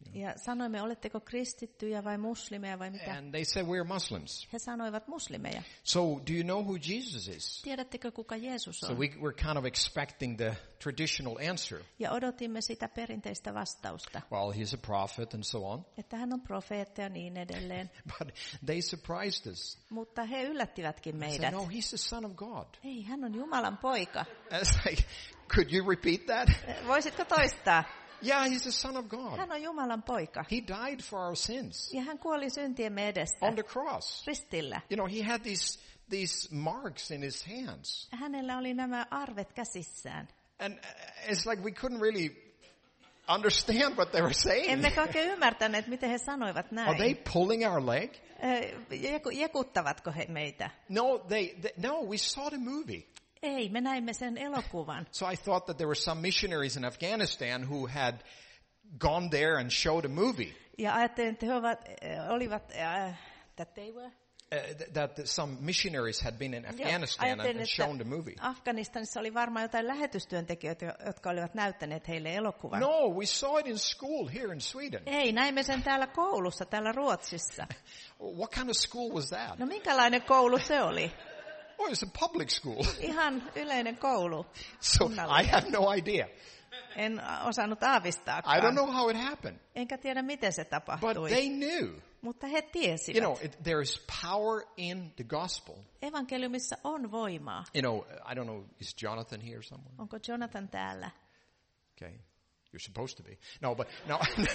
Ja sanoimme, oletteko kristittyjä vai muslimeja vai mitä? And they said, we're Muslims. He sanoivat muslimeja. So do you know who Jesus is? Tiedättekö, kuka Jeesus So on? we, we're kind of expecting the traditional answer. Ja odotimme sitä perinteistä vastausta, Well, he's a prophet and so on. että hän on profeetta ja niin edelleen. But they surprised us. Mutta he yllättivätkin They meidät. said, no, he's the son of God. Ei, hän on Jumalan poika. And it's like, could you repeat that? Voisitko toistaa? Yeah, he's the son of God. Hän on Jumalan poika. He died for our sins Ja hän kuoli syntiemme edestä on the cross. ristillä. You know, he had these these marks in his hands. Hänellä oli nämä arvet käsissään. And uh, it's like we couldn't really understand what they were saying. Emmekä oikein ymmärtäneet, miten he sanoivat Are they näin. pulling our leg? Ö, jeku- Jekuttavatko he meitä? No, they, they no, we saw the movie. Ei, me näimme sen elokuvan. So I thought that there were some missionaries in Afghanistan who had gone there and showed a movie. Ja ajattelin, että he ovat, äh, olivat, äh, that they were. Uh, th- that some missionaries had been in Joo, Afghanistan and, ajattelin, and että shown the movie. Afganistanissa oli varmaan jotain lähetystyöntekijöitä, jotka olivat näyttäneet heille elokuvan. No, we saw it in school here in Sweden. Ei, näimme sen täällä koulussa, täällä Ruotsissa. What kind of school was that? No minkälainen koulu se oli? Oh, it's a public school. Ihan yleinen koulu. So I have no idea. En osannut aavistaa. I don't know how it happened. Enkä tiedä, miten se But tapahtui. they knew. Mutta he tiesivät. You know, it, there is power in the gospel. Evankeliumissa on voimaa. You know, I don't know, is Jonathan here somewhere? Onko Jonathan täällä? Okay. You're supposed to be. No, but no.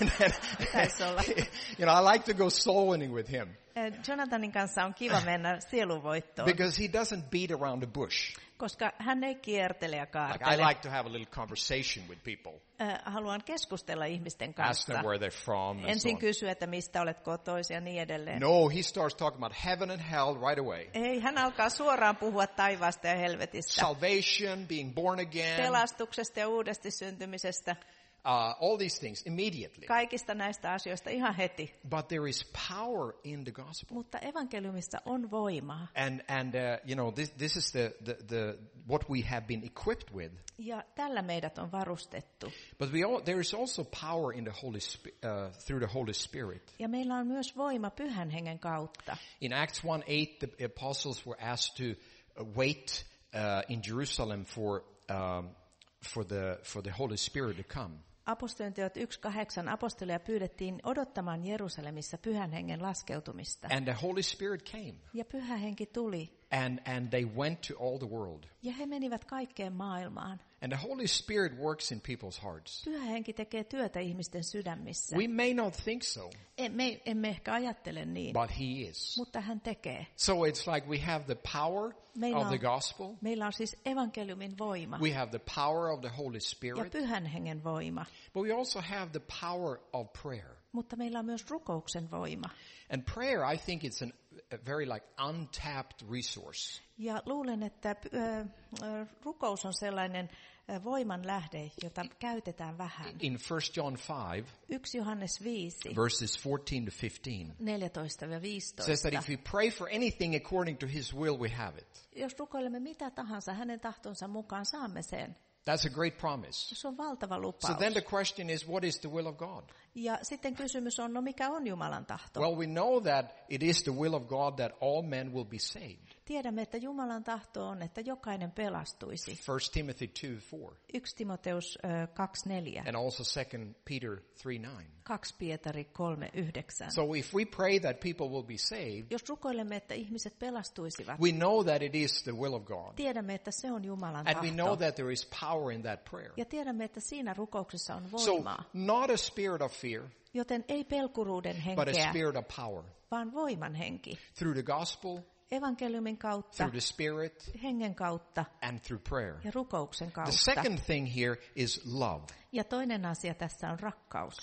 Taisi olla. You know, I like to go soul winning with him Eh, Jonathanin kanssa on kiva mennä sielunvoittoon, because he doesn't beat around the bush. koska hän ei kiertele ja Like I kaartele. like to have a little conversation with people. Eh, Haluan keskustella ihmisten Ask kanssa. them where they're from and so Ensin on. kysyä, että mistä olet kotoisin ja niin edelleen. No, he starts talking about heaven and hell right away. Ei, hän alkaa suoraan puhua taivaasta ja helvetistä. Salvation, being born again, Pelastuksesta ja uudesti syntymisestä. uh, all these things immediately. Kaikista näistä asioista ihan heti. But there is power in the gospel. Mutta evankeliumissa on voimaa. And and uh, you know this this is the, the the what we have been equipped with. Ja tällä meidät on varustettu. But we all, there is also power in the Holy Spi- uh, through the Holy Spirit. Ja meillä on myös voima Pyhän Hengen kautta. In Acts one eight, the apostles were asked to uh, wait uh, in Jerusalem for um, for the for the Holy Spirit to come. Apostolien teot yksi kahdeksan apostoleja pyydettiin odottamaan Jerusalemissa Pyhän Hengen laskeutumista. And the Holy Spirit came. Ja Pyhä Henki tuli. And and they went to all the world. Ja he menivät kaikkeen maailmaan. And the Holy Spirit works in people's hearts. Pyhä Henki tekee työtä ihmisten sydämissä. We may not think so, Emme, emme ehkä ajattele niin, but he is. mutta hän tekee. So it's like we have the power Meillä of the on, gospel. meillä on siis evankeliumin voima We have the power of the Holy ja Spirit. Pyhän Hengen voima, But we also have the power of prayer. mutta meillä on myös rukouksen voima. And prayer, I think it's an, a very like untapped resource. Ja luulen, että ö, ö, rukous on sellainen ö, voiman lähde, jota käytetään vähän. In First John five, yksi Johannes viisi, verses fourteen to fifteen, neljätoista says that viisitoista. if we pray for anything according to his will, we have it. Jos rukoilemme mitä tahansa hänen tahtonsa mukaan, saamme sen. That's a great promise. Se on valtava So lupaus. then the question is, what is the will of God? Ja sitten kysymys on, no mikä on Jumalan tahto? Well, we know that it is the will of God that all men will be saved. Tiedämme, että Jumalan tahto on, että jokainen pelastuisi. First Timothy two four. yksi Timoteus ö, kaksi neljä, And also Second Peter three nine. kaksi Pietari kolme yhdeksän. So if we pray that people will be saved, Jos rukoilemme, että ihmiset pelastuisivat, we know that it is the will of God. tiedämme, että se on Jumalan And we know tahto. that there is power in that prayer. Ja tiedämme, että siinä rukouksessa on So voimaa. not a spirit of fear, Joten ei pelkuruuden but a henkeä, spirit of power. vaan voiman henki. Through the gospel, Evankeliumin kautta, through the spirit, hengen kautta and through prayer. ja rukouksen The kautta. second thing here is love. Ja toinen asia tässä on rakkaus.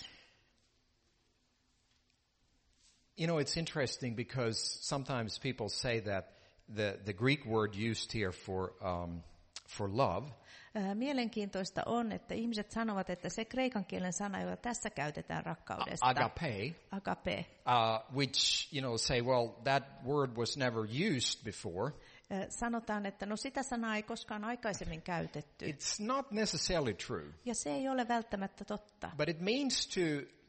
You know, it's interesting because sometimes people say that the, the Greek word used here for, um, for love Ää, Mielenkiintoista on, että ihmiset sanovat, että se kreikan kielen sana, jota tässä käytetään rakkaudesta, agape, agape, uh, which, you know, say, well, that word was never used before. ää, sanotaan, että no sitä sanaa ei koskaan aikaisemmin käytetty. It's not necessarily true, Ja se ei ole välttämättä totta. but it means to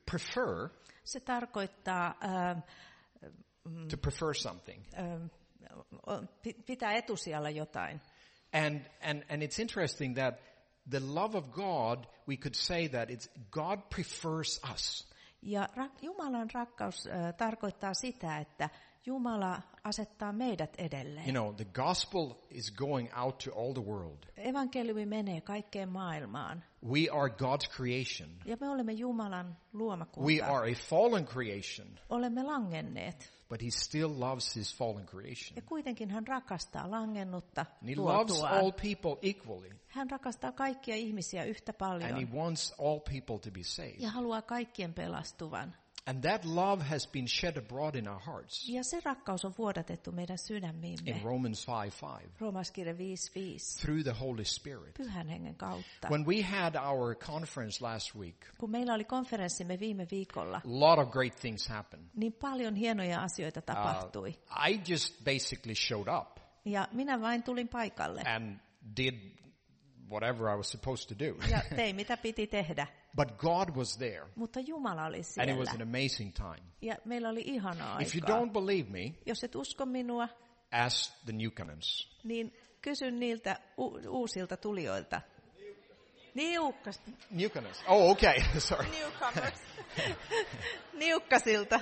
prefer, Se tarkoittaa äh, to prefer something. äh, pitää etusijalla jotain. And, and, and it's interesting that the love of God, we could say that it's God prefers us. Ja rak- Jumalan rakkaus äh, tarkoittaa sitä, että Jumala asettaa meidät edelleen. You know, the gospel is going out to all the world. Evankeliumi menee kaikkeen maailmaan. We are God's creation. Ja me olemme Jumalan luomakunta. We are a fallen creation, Olemme langenneet. but he still loves his fallen creation. Ja kuitenkin hän rakastaa langennutta And he loves tuotuaan. all people equally. Hän rakastaa kaikkia ihmisiä yhtä And he paljon. wants all people to be saved. Ja haluaa kaikkien pelastuvan. And that love has been shed abroad in our hearts. Ja se rakkaus on vuodatettu meidän sydämiimme. In Romans five five. Roomalaiskirja viisi viisi. Through the Holy Spirit. Pyhän hengen kautta. When we had our conference last week, Kun meillä oli konferenssimme viime viikolla, a lot of great things happened. niin paljon hienoja asioita tapahtui. Uh, I just basically showed up Ja minä vain tulin paikalle. and did whatever I was supposed to do. Ja tein mitä piti tehdä. But God was there, Mutta Jumala oli and it was an siellä. amazing time. Ja meillä oli ihanaa If you aikaa. don't believe me, Jos et usko minua, ask the newcomers. niin kysy niiltä u- uusilta tulijoilta. Niukkas. Newcomers. Oh, okay. Sorry. Newcomers. Niukkasilta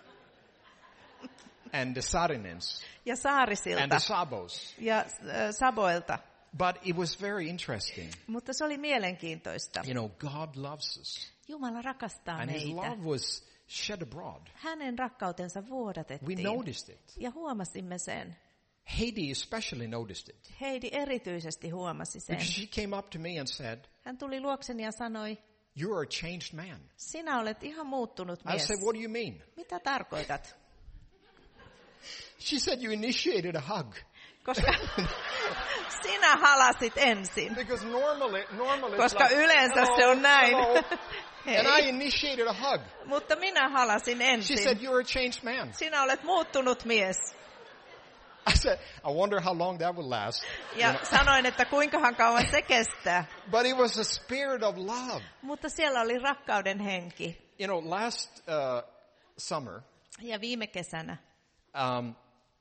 And the Sarinens ja and saarisilta the Sabos. ja äh, saboilta. But it was very interesting. Mutta se oli mielenkiintoista. You know, God loves us. Jumala rakastaa And his meitä. love was shed abroad. Hänen rakkautensa We vuodatettiin. noticed it. Ja huomasimme sen. Heidi especially noticed it. Heidi erityisesti huomasi sen. Because she came up to me and said, Hän tuli luokseni ja sanoi, "You are a changed man." sinä olet ihan muuttunut I mies. said, "What do you mean?" Mitä tarkoitat? She said, "You initiated a hug." Koska sinä halasit ensin. Because normally, normally it's Koska like, yleensä "Hello, se on näin. hello." Hei. And I initiated a hug. Mutta minä halasin She ensin. said, "You're a changed man." Sinä olet muuttunut mies. I said, "I wonder how long that would last." Ja sanoin, että kuinkahan kauan se kestää. But it was a spirit of love. Mutta siellä oli rakkauden henki. You know, last uh, summer, Ja viime kesänä um,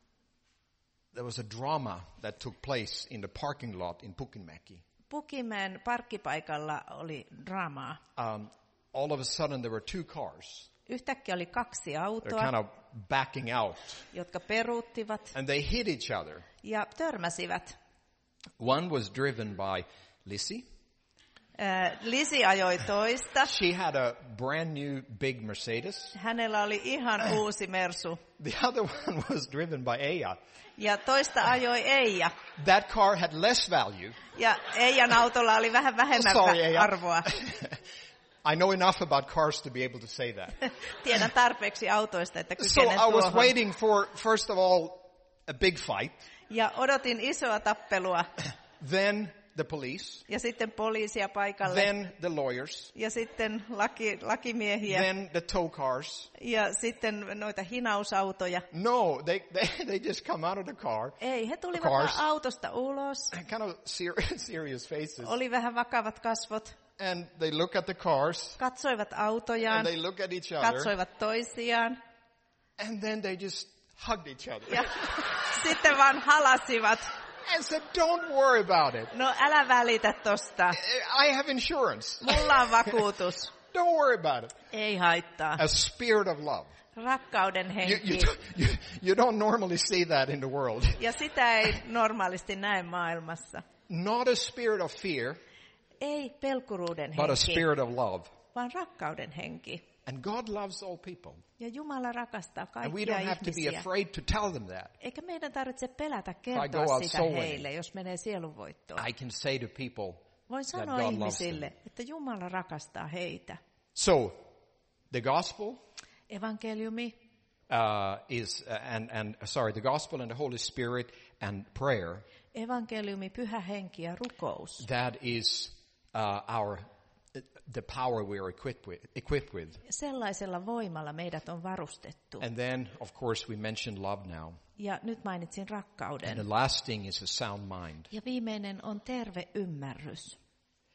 there was a drama that took place in the parking lot in Pukinmäki. Pukimäen parkkipaikalla oli draamaa. Um, all of a sudden there were two cars. Yhtäkkiä oli kaksi They're autoa, kind of backing out. jotka peruuttivat And they hit each other. ja törmäsivät. One was driven by Lissy. Äh, Lisi ajoi toista. She had a brand new big Mercedes. Hänellä oli ihan uusi Mersu. The other one was driven by Eija. Ja toista ajoi Eija. That car had less value. Ja Eijan autolla oli vähän vähemmän Sorry, vä- Eija. arvoa. I know enough about cars to be able to say that. Tiedän tarpeeksi autoista, että So kykenen I was tuohon. waiting for, first of all, a big fight. Ja odotin isoa tappelua. Then the police. Ja sitten poliisia paikalle. Then the lawyers. Ja sitten laki, lakimiehiä. Then the tow cars. Ja sitten noita hinausautoja. No, they, they, they just come out of the car. Ei, he tulivat Cars. vaan autosta ulos. Kind of ser- serious faces. Oli vähän vakavat kasvot. And they look at the cars. Katsoivat autojaan. And they look at each other. Katsoivat toisiaan. And then they just hugged each other. Ja sitten vaan halasivat. And said, "Don't worry about it. No älä välitä tosta. I have insurance. Mulla on vakuutus. Don't worry about it." Ei haittaa. A spirit of love. Rakkauden You, henki. you, you, you don't normally see that in the world. Ja sitä ei normaalisti näe maailmassa. Not a spirit of fear, Ei pelkuruuden but a henki, spirit of love. vaan rakkauden henki. And God loves all people. Ja Jumala rakastaa And we kaikkia don't have to be ihmisiä. afraid to tell them that. Eikä meidän tarvitse pelätä go kertoa out sitä soul winning. heille, jos menee sielunvoittoon. I can say to people Voin that sanoa God loves them. ihmisille, että Jumala rakastaa heitä. So, the gospel Evankeliumi uh, is, uh, and, and sorry, the gospel and the Holy Spirit and prayer, Evankeliumi, pyhä henki ja rukous. that is uh, our, the power we are equipped with, equipped with. Sellaisella voimalla meidät on varustettu. And then, of course, we mentioned love now. Ja nyt mainitsin And rakkauden. the last thing is a sound mind. Ja viimeinen on terve ymmärrys.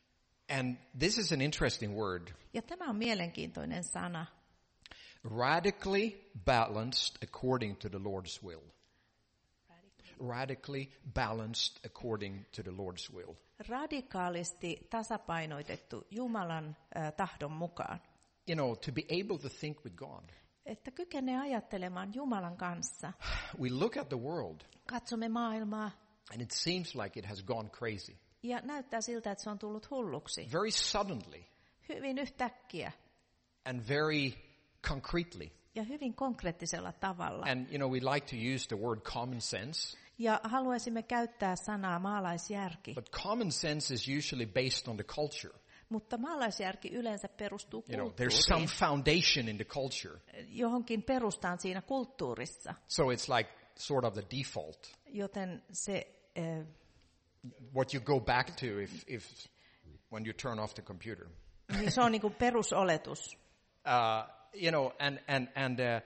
And this is an interesting word. Ja tämä on mielenkiintoinen sana. Radically balanced according to the Lord's will. Radically balanced according to the Lord's will. Radikaalisti tasapainoitettu Jumalan äh, tahdon mukaan. You know, to be able to think with God. Että kykenee ajattelemaan Jumalan kanssa. We look at the world. Katsomme maailmaa. And it seems like it has gone crazy. Ja näyttää siltä, että se on tullut hulluksi. Very suddenly. Hyvin yhtäkkiä. And very concretely. Ja hyvin konkreettisella tavalla. And you know, we like to use the word common sense. Ja haluaisimme käyttää sanaa maalaisjärki. But common sense is usually based on the culture. Mutta maalaisjärki yleensä perustuu You know, kulttuuriin. there's some foundation in the culture. Johonkin perustaan siinä kulttuurissa. So it's like sort of the default. Joten se uh, what you go back to if if when you turn off the computer. Niin se on niin kuin perusoletus. Uh, you know, and and and uh,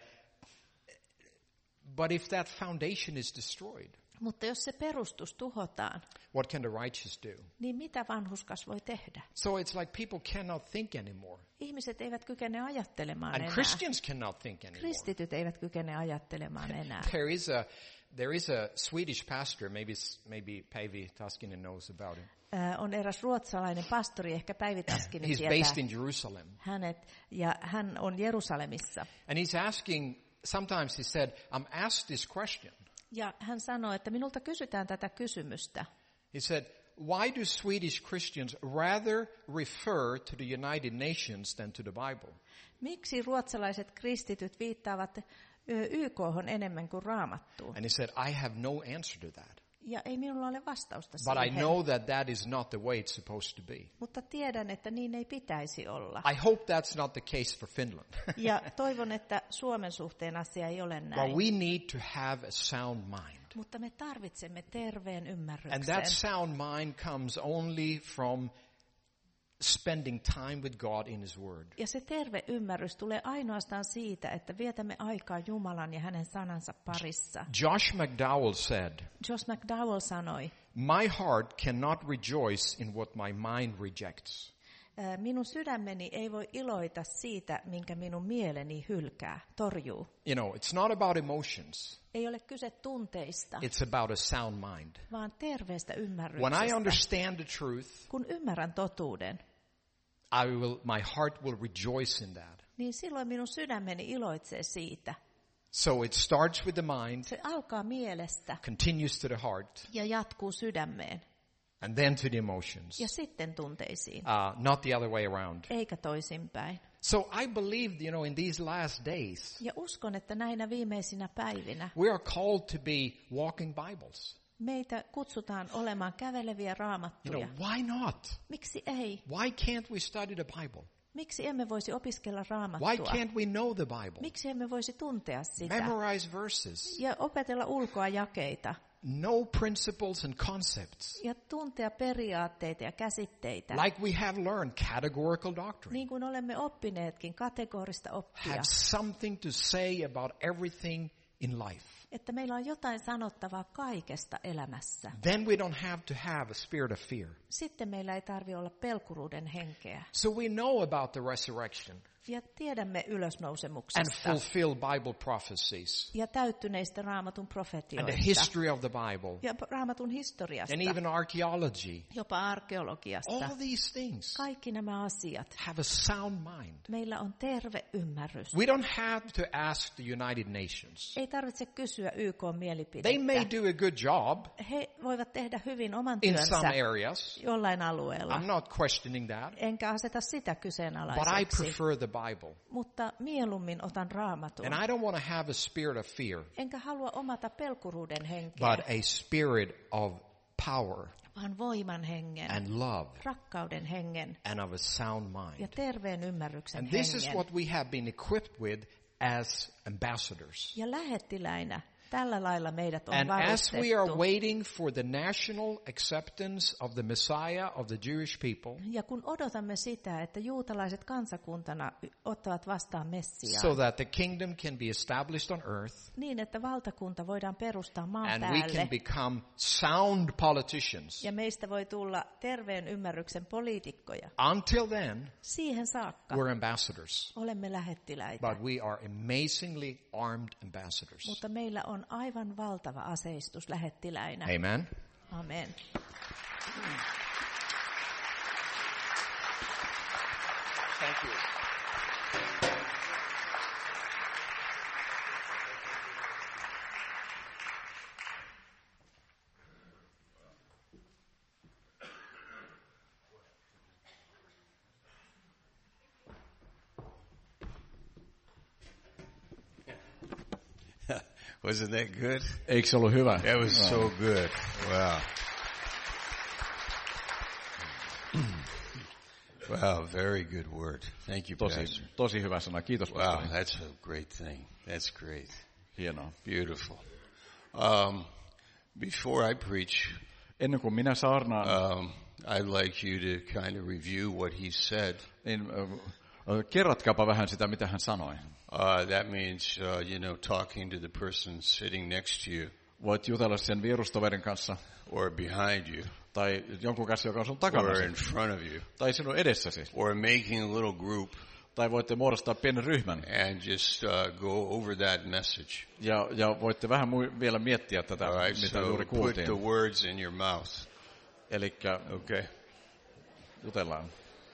but if that foundation is destroyed, mutta jos se perustus tuhotaan, what can the righteous do? Niin mitä vanhurskas voi tehdä? So it's like people cannot think anymore. Ihmiset eivät kykene ajattelemaan And enää. Christians cannot think anymore. Kristityt eivät kykene ajattelemaan enää. There is a there is a Swedish pastor, maybe maybe Päivi Taskinen knows about it. Uh, on eräs ruotsalainen pastori, ehkä Päivi Taskinen He's tietää based in Jerusalem. hänet, ja hän on Jerusalemissa. And he's asking, sometimes he said, I'm asked this question. Ja hän sanoi, että minulta kysytään tätä kysymystä. He said, why do Swedish Christians rather refer to the United Nations than to the Bible? Miksi ruotsalaiset kristityt viittaavat Y K:hon enemmän kuin Raamattuun? And he said, I have no answer to that. Ja ei minulla ole vastausta But siihen. I know that that is not the way it's supposed to be. Mutta tiedän, että niin ei pitäisi olla. I hope that's not the case for Finland. Ja toivon, että Suomen suhteen asia ei ole näin. But we need to have a sound mind. Mutta me tarvitsemme terveen ymmärryksen. And that sound mind comes only from spending time with God in His Word. Ja se terve ymmärrys tulee ainoastaan siitä, että vietämme aikaa Jumalan ja hänen sanansa parissa. Josh McDowell said, Josh McDowell sanoi, my heart cannot rejoice in what my mind rejects. minun sydämeni ei voi iloita siitä, minkä minun mieleni hylkää, torjuu. You know, it's not about emotions. Ei ole kyse tunteista, It's about a sound mind. vaan terveestä ymmärryksestä. When I understand the truth, Kun ymmärrän totuuden, I will, my heart will rejoice in that. niin silloin minun sydämeni iloitsee siitä. So it starts with the mind, Se alkaa mielestä continues to the heart, ja jatkuu sydämeen and then to the emotions. ja sitten tunteisiin, Uh, not the other way around. eikä toisinpäin. So I believe, you know, in these last days, Ja uskon, että näinä viimeisinä päivinä we are called to be walking Bibles. meitä kutsutaan olemaan käveleviä You raamattuja. know, why not? Miksi ei? Why can't we study the Bible? Miksi emme voisi opiskella Why raamattua? can't we know the Bible? Miksi emme voisi tuntea sitä? Memorize verses. Ja opetella ulkoa jakeita. Know principles and concepts. Ja tuntea periaatteita ja käsitteitä. Like we have learned categorical doctrine. Niin kuin olemme oppineetkin kategorista oppia. Have something to say about everything in life. Että meillä on jotain sanottavaa kaikesta elämässä. Then we don't have to have a spirit of fear. Sitten meillä ei tarvitse olla pelkuruuden henkeä. So we know about the resurrection Ja tiedämme and ylösnousemuksesta fulfill Bible prophecies ja täyttyneistä raamatun and the profetioista history of the Bible ja raamatun historiasta, and even archaeology. jopa arkeologiasta. All these things Kaikki nämä asiat. have a sound mind. Meillä on terve ymmärrys. We don't have to ask the United Nations. Ei tarvitse kysyä Y K:n They mielipidettä. may do a good job He voivat tehdä hyvin oman in työnsä some areas. jollain alueella. I'm not questioning that. Enkä aseta sitä But I kyseenalaiseksi. prefer the Bible. Mutta mieluummin otan raamatun. And I don't want to have a spirit of fear, Enkä halua omata pelkuruuden henkeä, but a spirit of power vaan voiman hengen, and love rakkauden hengen and of a sound ja mind. terveen ymmärryksen And this is hengen. what we have been equipped with as ambassadors. Ja lähettiläinä Tällä lailla meidät on And as we are varustettu. waiting for the national acceptance of the Messiah of the Jewish people, Ja kun odotamme sitä, että juutalaiset kansakuntana ottavat vastaan Messiaan, so that the kingdom can be established on earth, niin että valtakunta voidaan perustaa maan and we päälle, can become sound politicians. ja meistä voi tulla terveen ymmärryksen poliitikkoja. Until then, Siihen saakka we're ambassadors. olemme lähettiläitä, But we are amazingly armed ambassadors. mutta meillä on aivan valtava aseistus lähettiläinä. Amen. Amen. Thank you. Wasn't that good? Eikö se ollut hyvä? That was so good. Wow. Wow, very good word. Thank you, Tosi, Pastor. tosi hyvä sana. Kiitos, Wow, pastori. that's a great thing. That's great. Hienoa. Beautiful. Um, before I preach, Ennen kuin minä saarnaan, um, I'd like you to kind of review what he said. niin äh, kerratkaapa vähän sitä, mitä hän sanoi. Uh, that means, uh, you know, talking to the person sitting next to you Voit jutella sen vierustoverin kanssa, or behind you tai jonkun kanssa, joka on sun takana, or in front of you tai sinun edessäsi. or making a little group Tai voitte muodostaa pienen ryhmän, and just uh, go over that message. ja, ja voitte vähän mu- vielä miettiä tätä, All right, mitä so juuri put the kuultiin. words in your mouth. Elikkä Okay. jutellaan.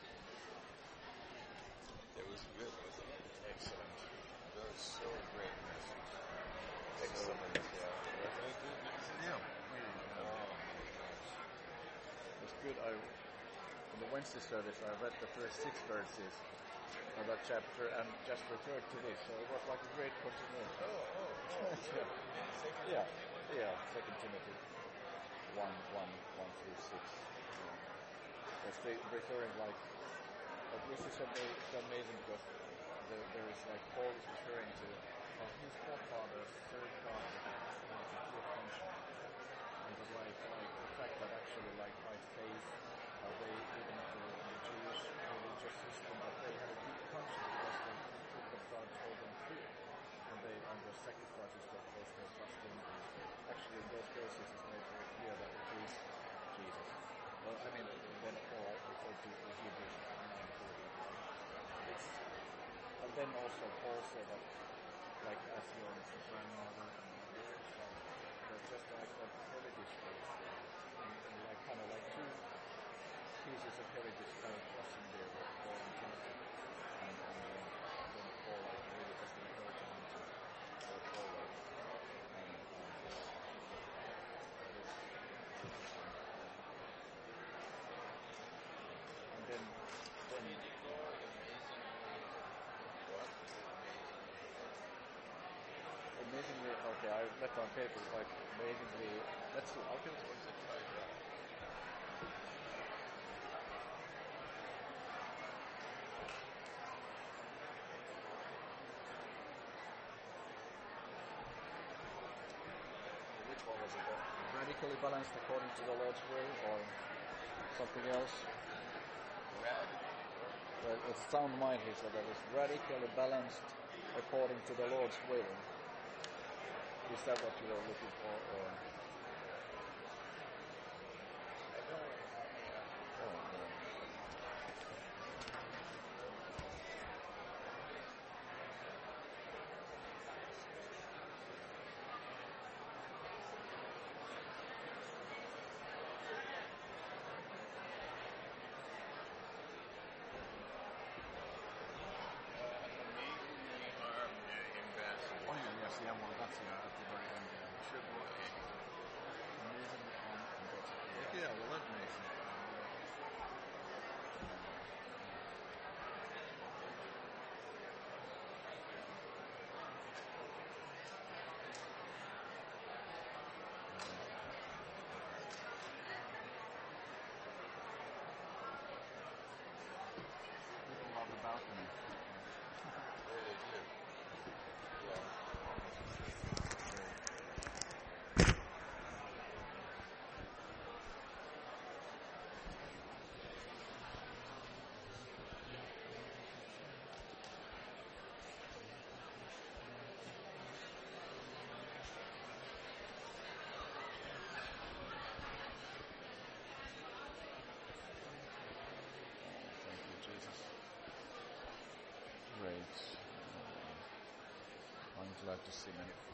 Good. I, in the Wednesday service, I read the first six verses of that chapter and just referred to this. So it was like a great continuation. Oh, oh, yeah, yeah, yeah. Second Timothy one, one, one through six. Yeah. It's the, referring like, like this is ama- so amazing because there, there is like Paul is referring to uh, his forefathers served God with a pure conscience. And the like, like the fact that actually like by faith, uh, they even the, the Jewish religious system, that they had a good conscience because they took what God told them to, and they and the sacrifices that they were trusting. Actually, in those verses, it's made very clear that it is Jesus. Well, I mean, then Paul referred to the Hebrews nine forty. It's and then also Paul said that like as your grandmother and your son. There's just like that heritage base, and, and like kind of like two pieces of heritage kind of crossing there with Paul and Timothy, and, and then, then Paul like really just encouraging him to go forward. And, and, and then, then amazingly, okay, I left on paper, like, amazingly, let's see, I'll give it to you. Which one was it? Radically balanced according to the Lord's will, or something else? Well, it's sound mind, he said, that is radically balanced according to the Lord's will. Is that what you were looking for, or? Oh, no. Oh, yeah, yes, yeah, well, that's yeah, at the very end. Yeah. glad to see many